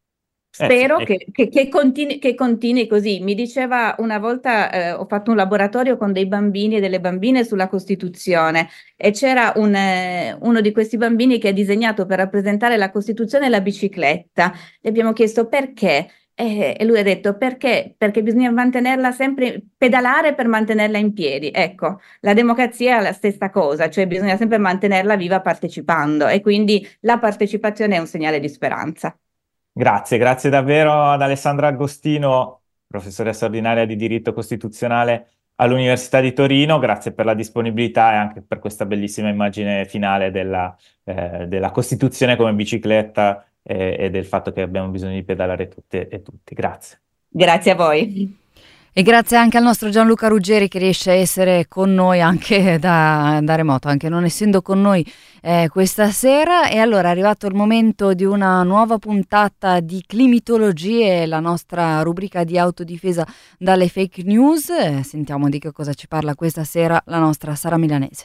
Spero Eh, sì, che, che- che continui, che continui così. Mi diceva una volta, eh, ho fatto un laboratorio con dei bambini e delle bambine sulla Costituzione e c'era un, eh, uno di questi bambini che ha disegnato per rappresentare la Costituzione la bicicletta. Gli abbiamo chiesto perché e, e lui ha detto perché? Perché bisogna mantenerla sempre, pedalare per mantenerla in piedi. Ecco, la democrazia è la stessa cosa, cioè bisogna sempre mantenerla viva partecipando e quindi la partecipazione è un segnale di speranza. Grazie, grazie davvero ad Alessandra Agostino, professoressa ordinaria di diritto costituzionale all'Università di Torino. Grazie per la disponibilità e anche per questa bellissima immagine finale della, eh, della Costituzione come bicicletta eh, e del fatto che abbiamo bisogno di pedalare tutte e tutti. Grazie. Grazie a voi. E grazie anche al nostro Gianluca Ruggeri che riesce a essere con noi anche da, da remoto, anche non essendo con noi eh, questa sera. E allora è arrivato il momento di una nuova puntata di Climitologie, la nostra rubrica di autodifesa dalle fake news. Eh, sentiamo di che cosa ci parla questa sera la nostra Sara Milanese.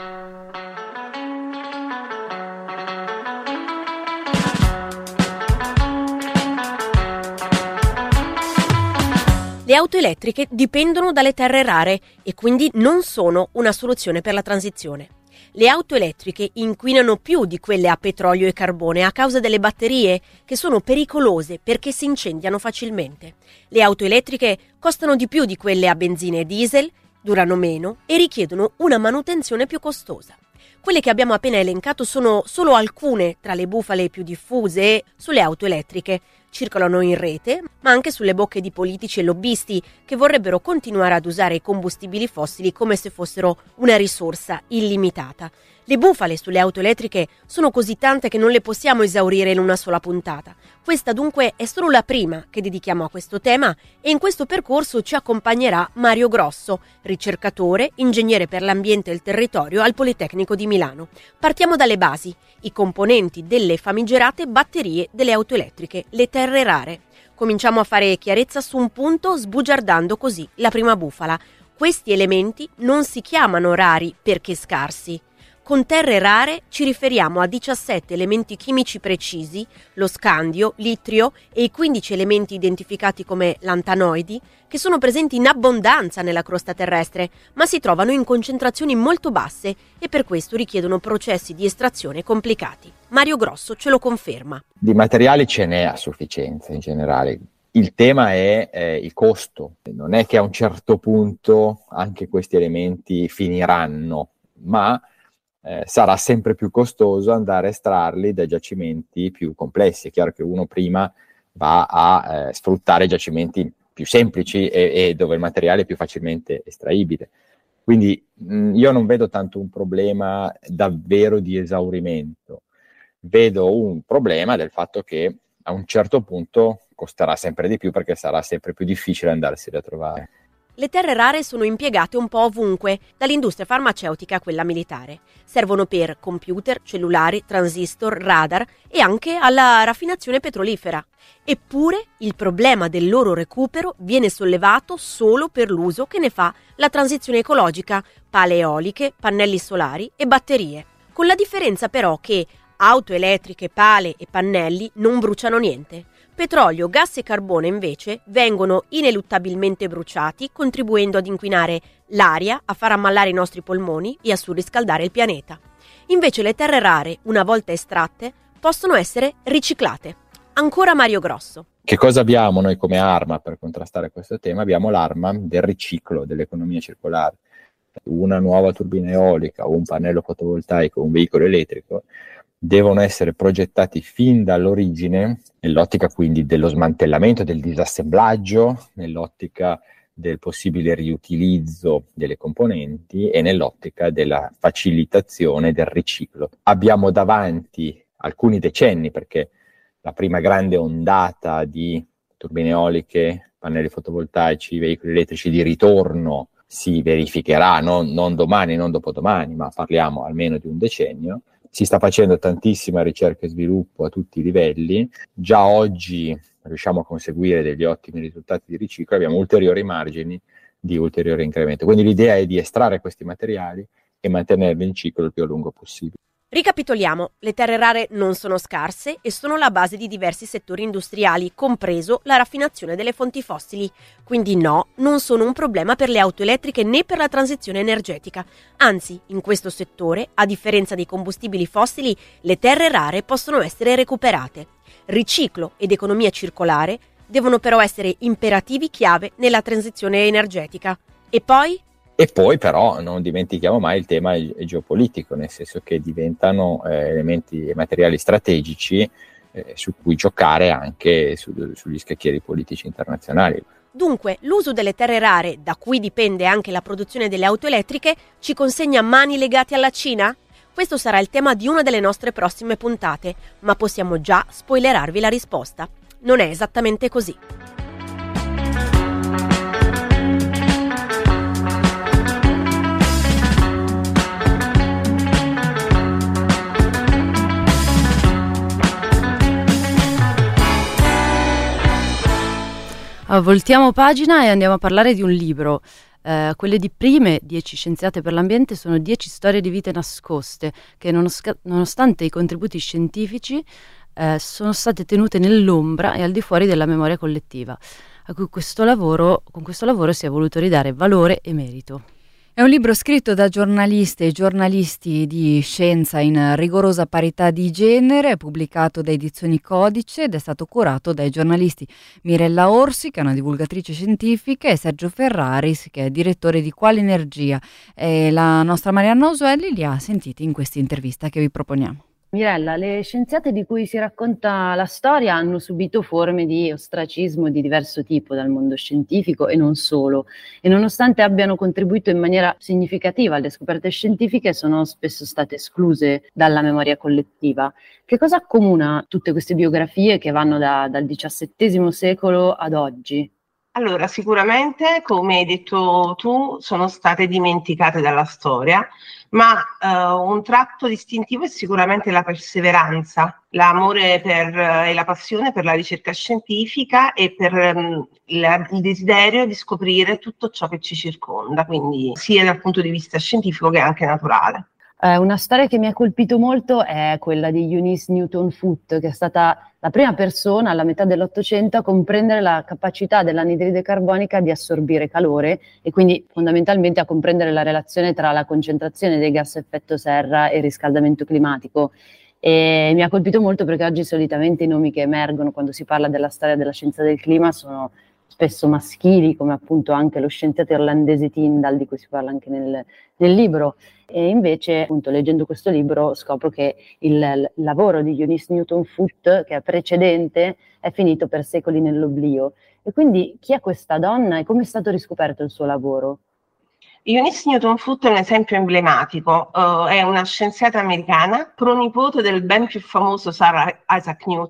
Le auto elettriche dipendono dalle terre rare e quindi non sono una soluzione per la transizione. Le auto elettriche inquinano più di quelle a petrolio e carbone a causa delle batterie, che sono pericolose perché si incendiano facilmente. Le auto elettriche costano di più di quelle a benzina e diesel, durano meno e richiedono una manutenzione più costosa. Quelle che abbiamo appena elencato sono solo alcune tra le bufale più diffuse sulle auto elettriche. Circolano in rete, ma anche sulle bocche di politici e lobbisti che vorrebbero continuare ad usare i combustibili fossili come se fossero una risorsa illimitata. Le bufale sulle auto elettriche sono così tante che non le possiamo esaurire in una sola puntata. Questa dunque è solo la prima che dedichiamo a questo tema e in questo percorso ci accompagnerà Mario Grosso, ricercatore, ingegnere per l'ambiente e il territorio al Politecnico di Milano. Partiamo dalle basi, i componenti delle famigerate batterie delle auto elettriche, le terre rare. Cominciamo a fare chiarezza su un punto sbugiardando così la prima bufala. Questi elementi non si chiamano rari perché scarsi. Con terre rare ci riferiamo a diciassette elementi chimici precisi, lo scandio, l'itrio e i quindici elementi identificati come lantanoidi, che sono presenti in abbondanza nella crosta terrestre, ma si trovano in concentrazioni molto basse e per questo richiedono processi di estrazione complicati. Mario Grosso ce lo conferma. Di materiali ce n'è a sufficienza in generale. Il tema è eh, il costo. Non è che a un certo punto anche questi elementi finiranno, ma Eh, sarà sempre più costoso andare a estrarli dai giacimenti più complessi. È chiaro che uno prima va a eh, sfruttare giacimenti più semplici e, e dove il materiale è più facilmente estraibile. Quindi mh, io non vedo tanto un problema davvero di esaurimento, vedo un problema del fatto che a un certo punto costerà sempre di più perché sarà sempre più difficile andarseli a trovare. Le terre rare sono impiegate un po' ovunque, dall'industria farmaceutica a quella militare. Servono per computer, cellulari, transistor, radar e anche alla raffinazione petrolifera. Eppure il problema del loro recupero viene sollevato solo per l'uso che ne fa la transizione ecologica, pale eoliche, pannelli solari e batterie. Con la differenza però che auto elettriche, pale e pannelli non bruciano niente. Petrolio, gas e carbone invece vengono ineluttabilmente bruciati, contribuendo ad inquinare l'aria, a far ammallare i nostri polmoni e a surriscaldare il pianeta. Invece le terre rare, una volta estratte, possono essere riciclate. Ancora Mario Grosso. Che cosa abbiamo noi come arma per contrastare questo tema? Abbiamo l'arma del riciclo, dell'economia circolare. Una nuova turbina eolica o un pannello fotovoltaico o un veicolo elettrico devono essere progettati fin dall'origine, nell'ottica quindi dello smantellamento, del disassemblaggio, nell'ottica del possibile riutilizzo delle componenti e nell'ottica della facilitazione del riciclo. Abbiamo davanti alcuni decenni, perché la prima grande ondata di turbine eoliche, pannelli fotovoltaici, veicoli elettrici di ritorno si verificherà non, non domani, non dopodomani, ma parliamo almeno di un decennio. Si sta facendo tantissima ricerca e sviluppo a tutti i livelli. Già oggi riusciamo a conseguire degli ottimi risultati di riciclo, abbiamo ulteriori margini di ulteriore incremento. Quindi l'idea è di estrarre questi materiali e mantenerli in ciclo il più a lungo possibile. Ricapitoliamo, le terre rare non sono scarse e sono la base di diversi settori industriali, compreso la raffinazione delle fonti fossili. Quindi no, non sono un problema per le auto elettriche né per la transizione energetica. Anzi, in questo settore, a differenza dei combustibili fossili, le terre rare possono essere recuperate. Riciclo ed economia circolare devono però essere imperativi chiave nella transizione energetica. E poi? E poi però non dimentichiamo mai il tema geopolitico, nel senso che diventano eh, elementi e materiali strategici eh, su cui giocare anche su, sugli scacchieri politici internazionali. Dunque, l'uso delle terre rare, da cui dipende anche la produzione delle auto elettriche, ci consegna mani legate alla Cina? Questo sarà il tema di una delle nostre prossime puntate, ma possiamo già spoilerarvi la risposta. Non è esattamente così. Voltiamo pagina e andiamo a parlare di un libro. Eh, quelle di prime, dieci scienziate per l'ambiente, sono dieci storie di vite nascoste che nonosca- nonostante i contributi scientifici eh, sono state tenute nell'ombra e al di fuori della memoria collettiva, a cui questo lavoro, con questo lavoro si è voluto ridare valore e merito. È un libro scritto da giornaliste e giornalisti di scienza in rigorosa parità di genere, pubblicato da Edizioni Codice ed è stato curato dai giornalisti Mirella Orsi, che è una divulgatrice scientifica, e Sergio Ferraris, che è direttore di Quale Energia. E la nostra Marianna Osuelli li ha sentiti in questa intervista che vi proponiamo. Mirella, le scienziate di cui si racconta la storia hanno subito forme di ostracismo di diverso tipo dal mondo scientifico e non solo, e nonostante abbiano contribuito in maniera significativa alle scoperte scientifiche, sono spesso state escluse dalla memoria collettiva. Che cosa accomuna tutte queste biografie che vanno da, dal diciassettesimo secolo ad oggi? Allora, sicuramente, come hai detto tu, sono state dimenticate dalla storia, ma eh, un tratto distintivo è sicuramente la perseveranza, l'amore per, eh, e la passione per la ricerca scientifica e per um, il, il desiderio di scoprire tutto ciò che ci circonda, quindi sia dal punto di vista scientifico che anche naturale. Eh, una storia che mi ha colpito molto è quella di Eunice Newton Foote, che è stata la prima persona alla metà dell'Ottocento a comprendere la capacità dell'anidride carbonica di assorbire calore e quindi fondamentalmente a comprendere la relazione tra la concentrazione dei gas a effetto serra e il riscaldamento climatico. E mi ha colpito molto perché oggi solitamente i nomi che emergono quando si parla della storia della scienza del clima sono spesso maschili, come appunto anche lo scienziato irlandese Tyndall, di cui si parla anche nel, nel libro. E invece, appunto, leggendo questo libro scopro che il, il lavoro di Eunice Newton Foote, che è precedente, è finito per secoli nell'oblio. E quindi chi è questa donna e come è stato riscoperto il suo lavoro? Eunice Newton Foote è un esempio emblematico, uh, è una scienziata americana, pronipote del ben più famoso Sir Isaac Newton,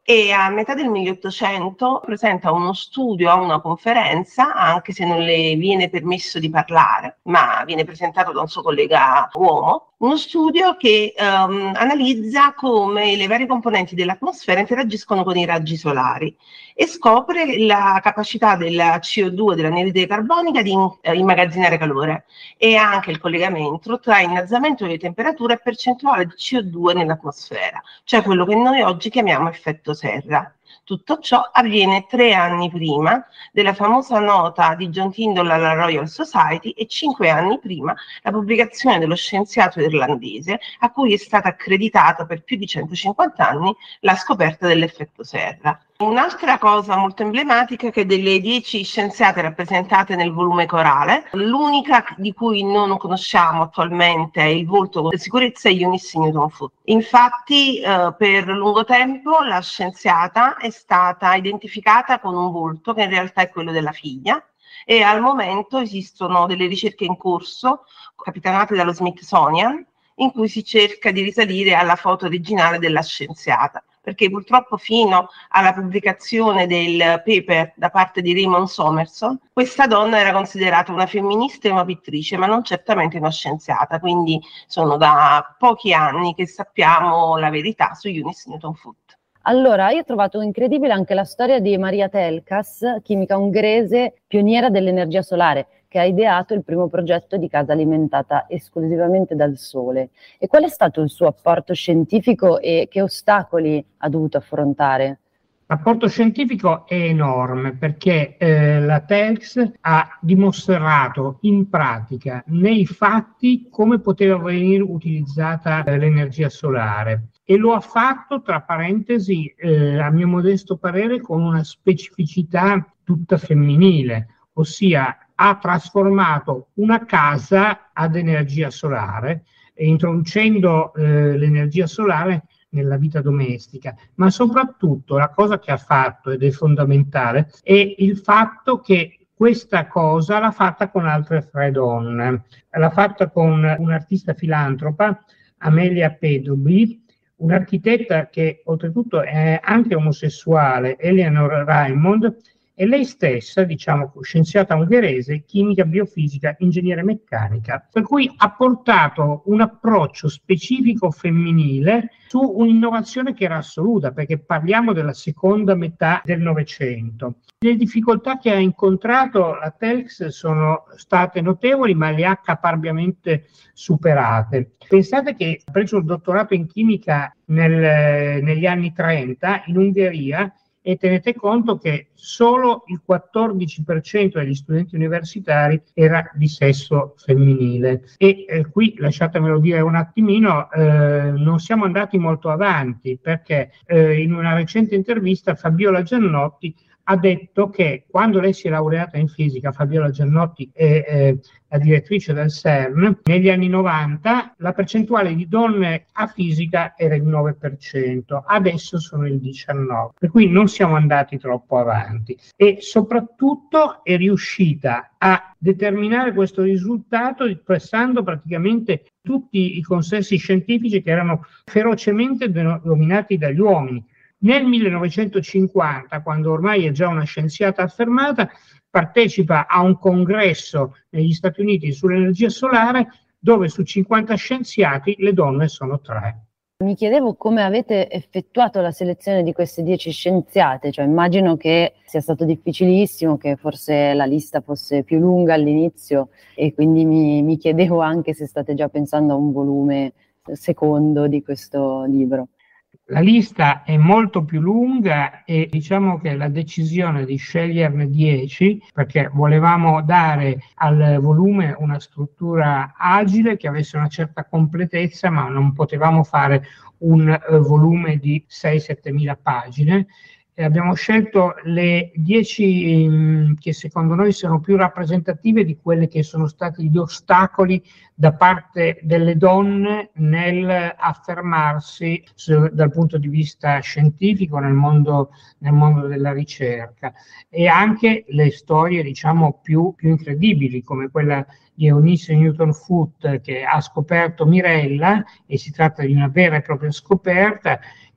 e a metà del milleottocento presenta uno studio a una conferenza, anche se non le viene permesso di parlare, ma viene presentato da un suo collega uomo, uno studio che um, analizza come le varie componenti dell'atmosfera interagiscono con i raggi solari e scopre la capacità della C O due, dell'anidride carbonica, di eh, immagazzinare calore e anche il collegamento tra innalzamento delle temperature e percentuale di C O due nell'atmosfera, cioè quello che noi oggi chiamiamo effetto serra. Tutto ciò avviene tre anni prima della famosa nota di John Tyndall alla Royal Society e cinque anni prima la pubblicazione dello scienziato irlandese a cui è stata accreditata per più di centocinquanta anni la scoperta dell'effetto serra. Un'altra cosa molto emblematica è che delle dieci scienziate rappresentate nel volume corale, l'unica di cui non conosciamo attualmente il volto con sicurezza è Eunice Newton-Foote. Infatti eh, per lungo tempo la scienziata è stata identificata con un volto che in realtà è quello della figlia e al momento esistono delle ricerche in corso capitanate dallo Smithsonian in cui si cerca di risalire alla foto originale della scienziata, perché purtroppo fino alla pubblicazione del paper da parte di Raymond Somerson, questa donna era considerata una femminista e una pittrice, ma non certamente una scienziata, quindi sono da pochi anni che sappiamo la verità su Eunice Newton-Foote. Allora, io ho trovato incredibile anche la storia di Maria Telkas, chimica ungherese, pioniera dell'energia solare, che ha ideato il primo progetto di casa alimentata esclusivamente dal sole. E qual è stato il suo apporto scientifico e che ostacoli ha dovuto affrontare? L'apporto scientifico è enorme perché eh, la Telks ha dimostrato in pratica, nei fatti, come poteva venire utilizzata eh, l'energia solare. E lo ha fatto, tra parentesi, eh, a mio modesto parere, con una specificità tutta femminile, ossia ha trasformato una casa ad energia solare, introducendo eh, l'energia solare nella vita domestica, ma soprattutto la cosa che ha fatto, ed è fondamentale, è il fatto che questa cosa l'ha fatta con altre tre donne. L'ha fatta con un'artista filantropa, Amelia Pedobly, un'architetta che oltretutto è anche omosessuale, Eleanor Raymond, e lei stessa, diciamo, scienziata ungherese, chimica, biofisica, ingegnere meccanica, per cui ha portato un approccio specifico femminile su un'innovazione che era assoluta, perché parliamo della seconda metà del Novecento. Le difficoltà che ha incontrato la Telks sono state notevoli, ma le ha caparbiamente superate. Pensate che ha preso il dottorato in chimica nel, negli anni trenta in Ungheria, e tenete conto che solo il quattordici per cento degli studenti universitari era di sesso femminile. E eh, qui, lasciatemelo dire un attimino, eh, non siamo andati molto avanti, perché eh, in una recente intervista Fabiola Giannotti ha detto che quando lei si è laureata in fisica, Fabiola Giannotti è eh, la direttrice del CERN, negli anni novanta la percentuale di donne a fisica era il nove per cento, adesso sono il diciannove per cento, per cui non siamo andati troppo avanti e soprattutto è riuscita a determinare questo risultato pressando praticamente tutti i consensi scientifici che erano ferocemente dominati dagli uomini. Nel millenovecentocinquanta, quando ormai è già una scienziata affermata, partecipa a un congresso negli Stati Uniti sull'energia solare dove su cinquanta scienziati le donne sono tre. Mi chiedevo come avete effettuato la selezione di queste dieci scienziate, cioè immagino che sia stato difficilissimo, che forse la lista fosse più lunga all'inizio e quindi mi, mi chiedevo anche se state già pensando a un volume secondo di questo libro. La lista è molto più lunga e diciamo che la decisione di sceglierne dieci, perché volevamo dare al volume una struttura agile che avesse una certa completezza, ma non potevamo fare un uh, volume di sei sette mila pagine. E abbiamo scelto le dieci mh, che secondo noi sono più rappresentative di quelle che sono stati gli ostacoli da parte delle donne nel affermarsi su, dal punto di vista scientifico nel mondo, nel mondo della ricerca, e anche le storie diciamo più, più incredibili come quella di Eunice Newton-Foote che ha scoperto Mirella, e si tratta di una vera e propria scoperta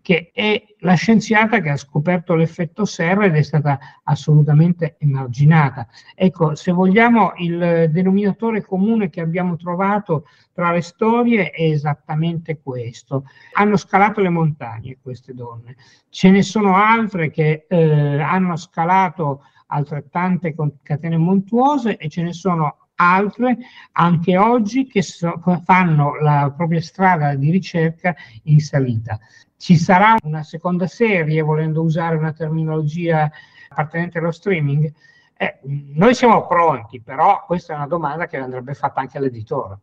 che è la scienziata che ha scoperto l'effetto serra ed è stata assolutamente emarginata. Ecco, se vogliamo, il denominatore comune che abbiamo trovato tra le storie è esattamente questo. Hanno scalato le montagne queste donne, ce ne sono altre che eh, hanno scalato altrettante catene montuose e ce ne sono altre anche oggi che so, fanno la propria strada di ricerca in salita. Ci sarà una seconda serie, volendo usare una terminologia appartenente allo streaming? Eh, noi siamo pronti, però questa è una domanda che andrebbe fatta anche all'editore.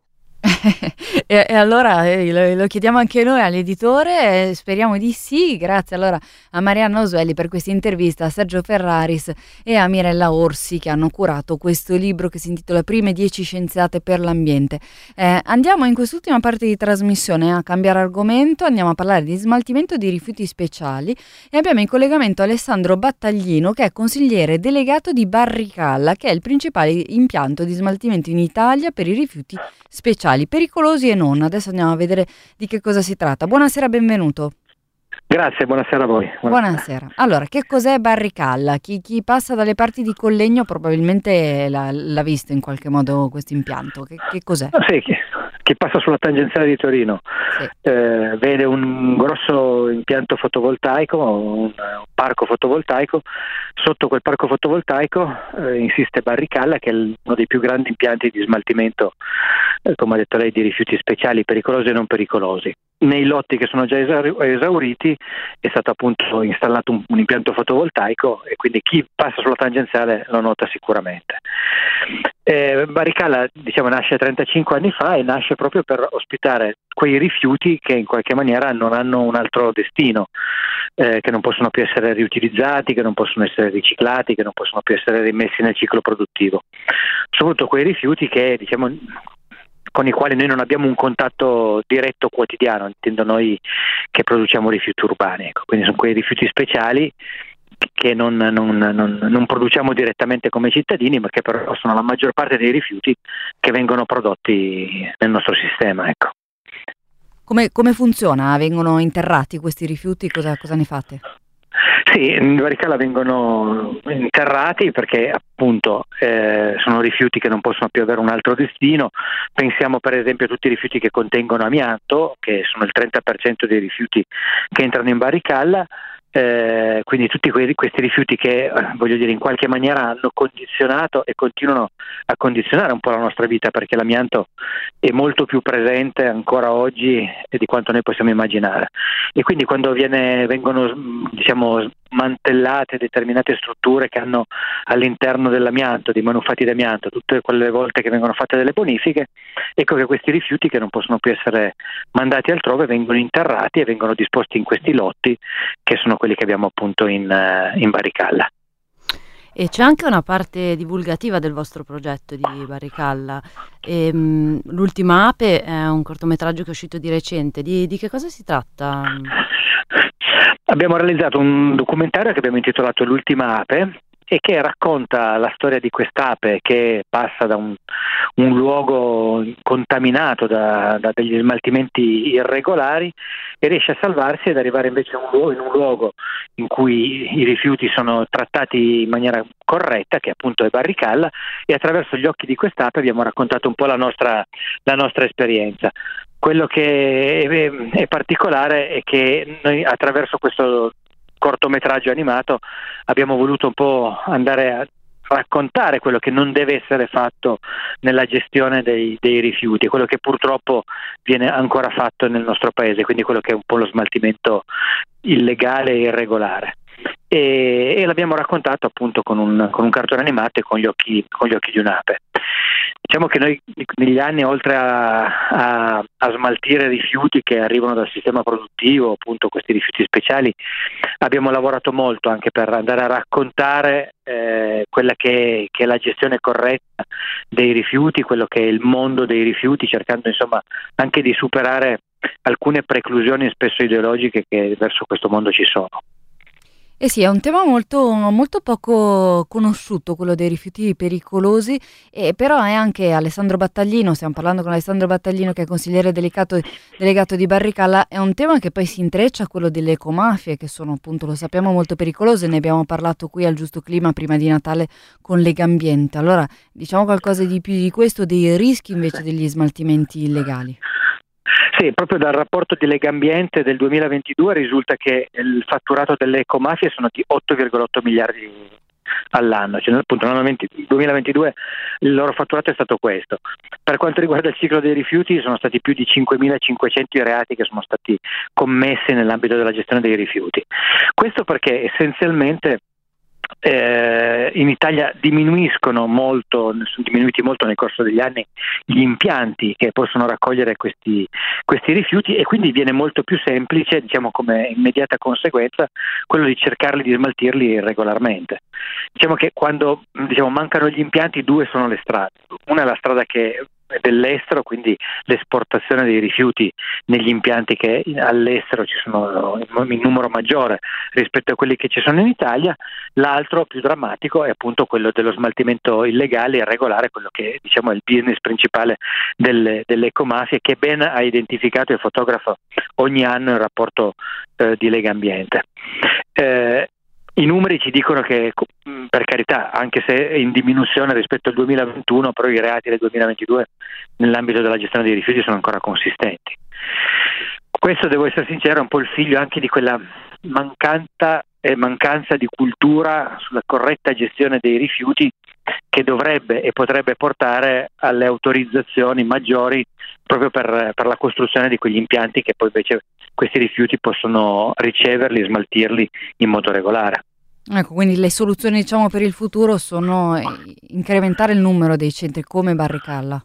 e, e allora eh, lo, lo chiediamo anche noi all'editore, eh, speriamo di sì. Grazie allora a Marianna Osuelli per questa intervista, a Sergio Ferraris e a Mirella Orsi che hanno curato questo libro che si intitola Prime dieci scienziate per l'ambiente. Eh, andiamo in quest'ultima parte di trasmissione a cambiare argomento, andiamo a parlare di smaltimento di rifiuti speciali e abbiamo in collegamento Alessandro Battaglino che è consigliere delegato di Barricalla, che è il principale impianto di smaltimento in Italia per i rifiuti speciali, pericolosi e non. Adesso andiamo a vedere di che cosa si tratta. Buonasera, benvenuto. Grazie, buonasera a voi. Buonasera. buonasera. Allora, che cos'è Barricalla? Chi, chi passa dalle parti di Collegno probabilmente l'ha, l'ha visto in qualche modo questo impianto. Che, che cos'è? Ah, sì, chi, chi passa sulla tangenziale di Torino sì. eh, vede un grosso impianto fotovoltaico, un, un parco fotovoltaico. Sotto quel parco fotovoltaico eh, insiste Barricalla, che è il, uno dei più grandi impianti di smaltimento, eh, come ha detto lei, di rifiuti speciali pericolosi e non pericolosi. Nei lotti che sono già esauriti è stato appunto installato un, un impianto fotovoltaico e quindi chi passa sulla tangenziale lo nota sicuramente. Eh, Barricalla, diciamo, nasce trentacinque anni fa e nasce proprio per ospitare quei rifiuti che in qualche maniera non hanno un altro destino, eh, che non possono più essere riutilizzati, che non possono essere riciclati, che non possono più essere rimessi nel ciclo produttivo. Soprattutto quei rifiuti che, diciamo, con i quali noi non abbiamo un contatto diretto quotidiano, intendo noi che produciamo rifiuti urbani, ecco. Quindi sono quei rifiuti speciali che non, non, non, non produciamo direttamente come cittadini, ma che però sono la maggior parte dei rifiuti che vengono prodotti nel nostro sistema, ecco. Come, come funziona? Vengono interrati questi rifiuti? Cosa, cosa ne fate? Sì, in Barricalla vengono interrati perché appunto eh, sono rifiuti che non possono più avere un altro destino. Pensiamo per esempio a tutti i rifiuti che contengono amianto, che sono il trenta per cento dei rifiuti che entrano in Barricalla. Eh, quindi tutti que- questi rifiuti che eh, voglio dire in qualche maniera hanno condizionato e continuano a condizionare un po' la nostra vita, perché l'amianto è molto più presente ancora oggi di quanto noi possiamo immaginare, e quindi quando viene, vengono diciamo smantellate determinate strutture che hanno all'interno dell'amianto, dei manufatti d'amianto, tutte quelle volte che vengono fatte delle bonifiche, ecco che questi rifiuti che non possono più essere mandati altrove vengono interrati e vengono disposti in questi lotti che sono quelli che abbiamo appunto in, in Barricalla. E c'è anche una parte divulgativa del vostro progetto di Barricalla. E, mh, l'Ultima Ape è un cortometraggio che è uscito di recente. Di, di che cosa si tratta? Abbiamo realizzato un documentario che abbiamo intitolato L'Ultima Ape e che racconta la storia di quest'ape che passa da un, un luogo contaminato da, da degli smaltimenti irregolari e riesce a salvarsi ed arrivare invece a un luogo, in un luogo in cui i rifiuti sono trattati in maniera corretta, che appunto è Barricalla, e attraverso gli occhi di quest'ape abbiamo raccontato un po' la nostra, la nostra esperienza. Quello che è, è particolare è che noi attraverso questo cortometraggio animato abbiamo voluto un po' andare a raccontare quello che non deve essere fatto nella gestione dei, dei rifiuti, quello che purtroppo viene ancora fatto nel nostro paese, quindi quello che è un po' lo smaltimento illegale e irregolare. E, e l'abbiamo raccontato appunto con un, con un cartone animato e con gli occhi, con gli occhi di un'ape. Diciamo che noi negli anni, oltre a, a, a smaltire rifiuti che arrivano dal sistema produttivo, appunto questi rifiuti speciali, abbiamo lavorato molto anche per andare a raccontare eh, quella che, che è la gestione corretta dei rifiuti, quello che è il mondo dei rifiuti, cercando insomma anche di superare alcune preclusioni spesso ideologiche che verso questo mondo ci sono. Eh sì, è un tema molto, molto poco conosciuto, quello dei rifiuti pericolosi, e però è anche Alessandro Battaglino, stiamo parlando con Alessandro Battaglino che è consigliere delegato, delegato di Barricalla, è un tema che poi si intreccia a quello delle ecomafie, che sono appunto, lo sappiamo, molto pericolose, ne abbiamo parlato qui al Giusto Clima prima di Natale con Legambiente. Allora, diciamo qualcosa di più di questo, dei rischi invece degli smaltimenti illegali. Sì, proprio dal rapporto di Legambiente del duemilaventidue risulta che il fatturato delle ecomafie sono di otto virgola otto miliardi all'anno, cioè appunto nel duemilaventidue il loro fatturato è stato questo. Per quanto riguarda il ciclo dei rifiuti, sono stati più di cinquemilacinquecento i reati che sono stati commessi nell'ambito della gestione dei rifiuti. Questo perché essenzialmente Eh, in Italia diminuiscono molto, sono diminuiti molto nel corso degli anni gli impianti che possono raccogliere questi, questi rifiuti, e quindi viene molto più semplice, diciamo come immediata conseguenza, quello di cercarli di smaltirli regolarmente. Diciamo che quando diciamo, mancano gli impianti, due sono le strade. Una è la strada che dell'estero, quindi l'esportazione dei rifiuti negli impianti che all'estero ci sono in numero maggiore rispetto a quelli che ci sono in Italia. L'altro più drammatico è appunto quello dello smaltimento illegale e irregolare, quello che diciamo è il business principale delle, delle ecomafie, che ben ha identificato e fotografa ogni anno il rapporto eh, di Legambiente. Eh, I numeri ci dicono che, per carità, anche se è in diminuzione rispetto al duemilaventuno, però i reati del duemilaventidue nell'ambito della gestione dei rifiuti sono ancora consistenti. Questo, devo essere sincero, è un po' il figlio anche di quella mancanta e mancanza di cultura sulla corretta gestione dei rifiuti che dovrebbe e potrebbe portare alle autorizzazioni maggiori proprio per, per la costruzione di quegli impianti che poi invece questi rifiuti possono riceverli e smaltirli in modo regolare. Ecco, quindi le soluzioni, diciamo, per il futuro sono incrementare il numero dei centri come Barricalla.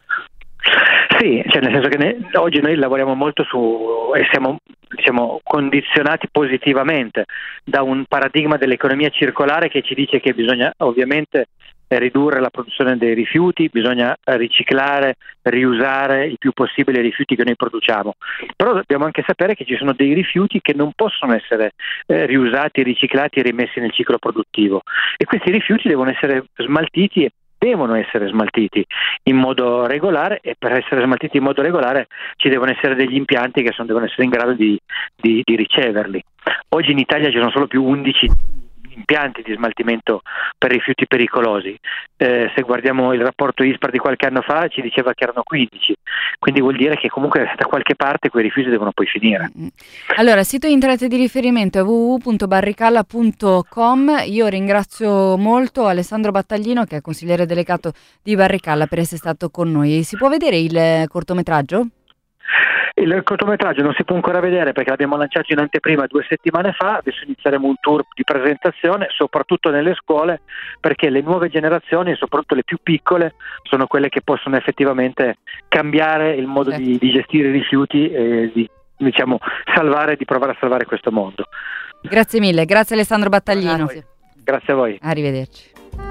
Sì, cioè nel senso che ne, oggi noi lavoriamo molto su e siamo diciamo condizionati positivamente da un paradigma dell'economia circolare che ci dice che bisogna ovviamente ridurre la produzione dei rifiuti, bisogna riciclare, riusare il più possibile i rifiuti che noi produciamo. Però dobbiamo anche sapere che ci sono dei rifiuti che non possono essere eh, riusati, riciclati e rimessi nel ciclo produttivo, e questi rifiuti devono essere smaltiti e devono essere smaltiti in modo regolare, e per essere smaltiti in modo regolare ci devono essere degli impianti che sono, devono essere in grado di, di, di riceverli. Oggi in Italia ci sono solo più undici impianti di smaltimento per rifiuti pericolosi. Eh, se guardiamo il rapporto ISPRA di qualche anno fa ci diceva che erano quindici, quindi vuol dire che comunque da qualche parte quei rifiuti devono poi finire. Allora, il sito internet di riferimento è w w w punto barricalla punto com. Io ringrazio molto Alessandro Battaglino, che è consigliere delegato di Barricalla, per essere stato con noi. Si può vedere il cortometraggio? Il cortometraggio non si può ancora vedere perché l'abbiamo lanciato in anteprima due settimane fa, adesso inizieremo un tour di presentazione soprattutto nelle scuole, perché le nuove generazioni e soprattutto le più piccole sono quelle che possono effettivamente cambiare il modo certo. di, di gestire i rifiuti e di diciamo salvare, di provare a salvare questo mondo. Grazie mille, grazie Alessandro Battaglino. Grazie, grazie a voi. Arrivederci.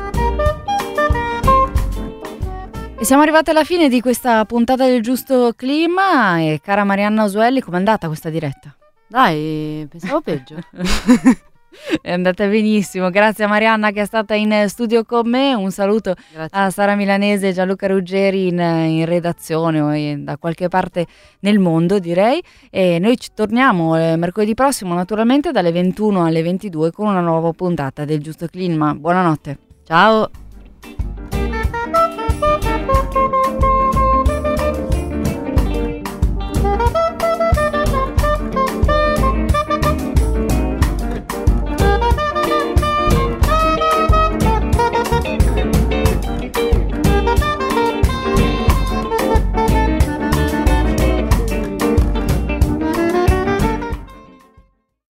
E siamo arrivati alla fine di questa puntata del Giusto Clima, e cara Marianna Osuelli, com'è andata questa diretta? Dai, pensavo peggio. È andata benissimo, grazie a Marianna che è stata in studio con me, un saluto grazie. A Sara Milanese e Gianluca Ruggeri in, in redazione o in, da qualche parte nel mondo direi, e noi ci torniamo eh, mercoledì prossimo naturalmente dalle ventuno alle ventidue con una nuova puntata del Giusto Clima. Buonanotte. Ciao.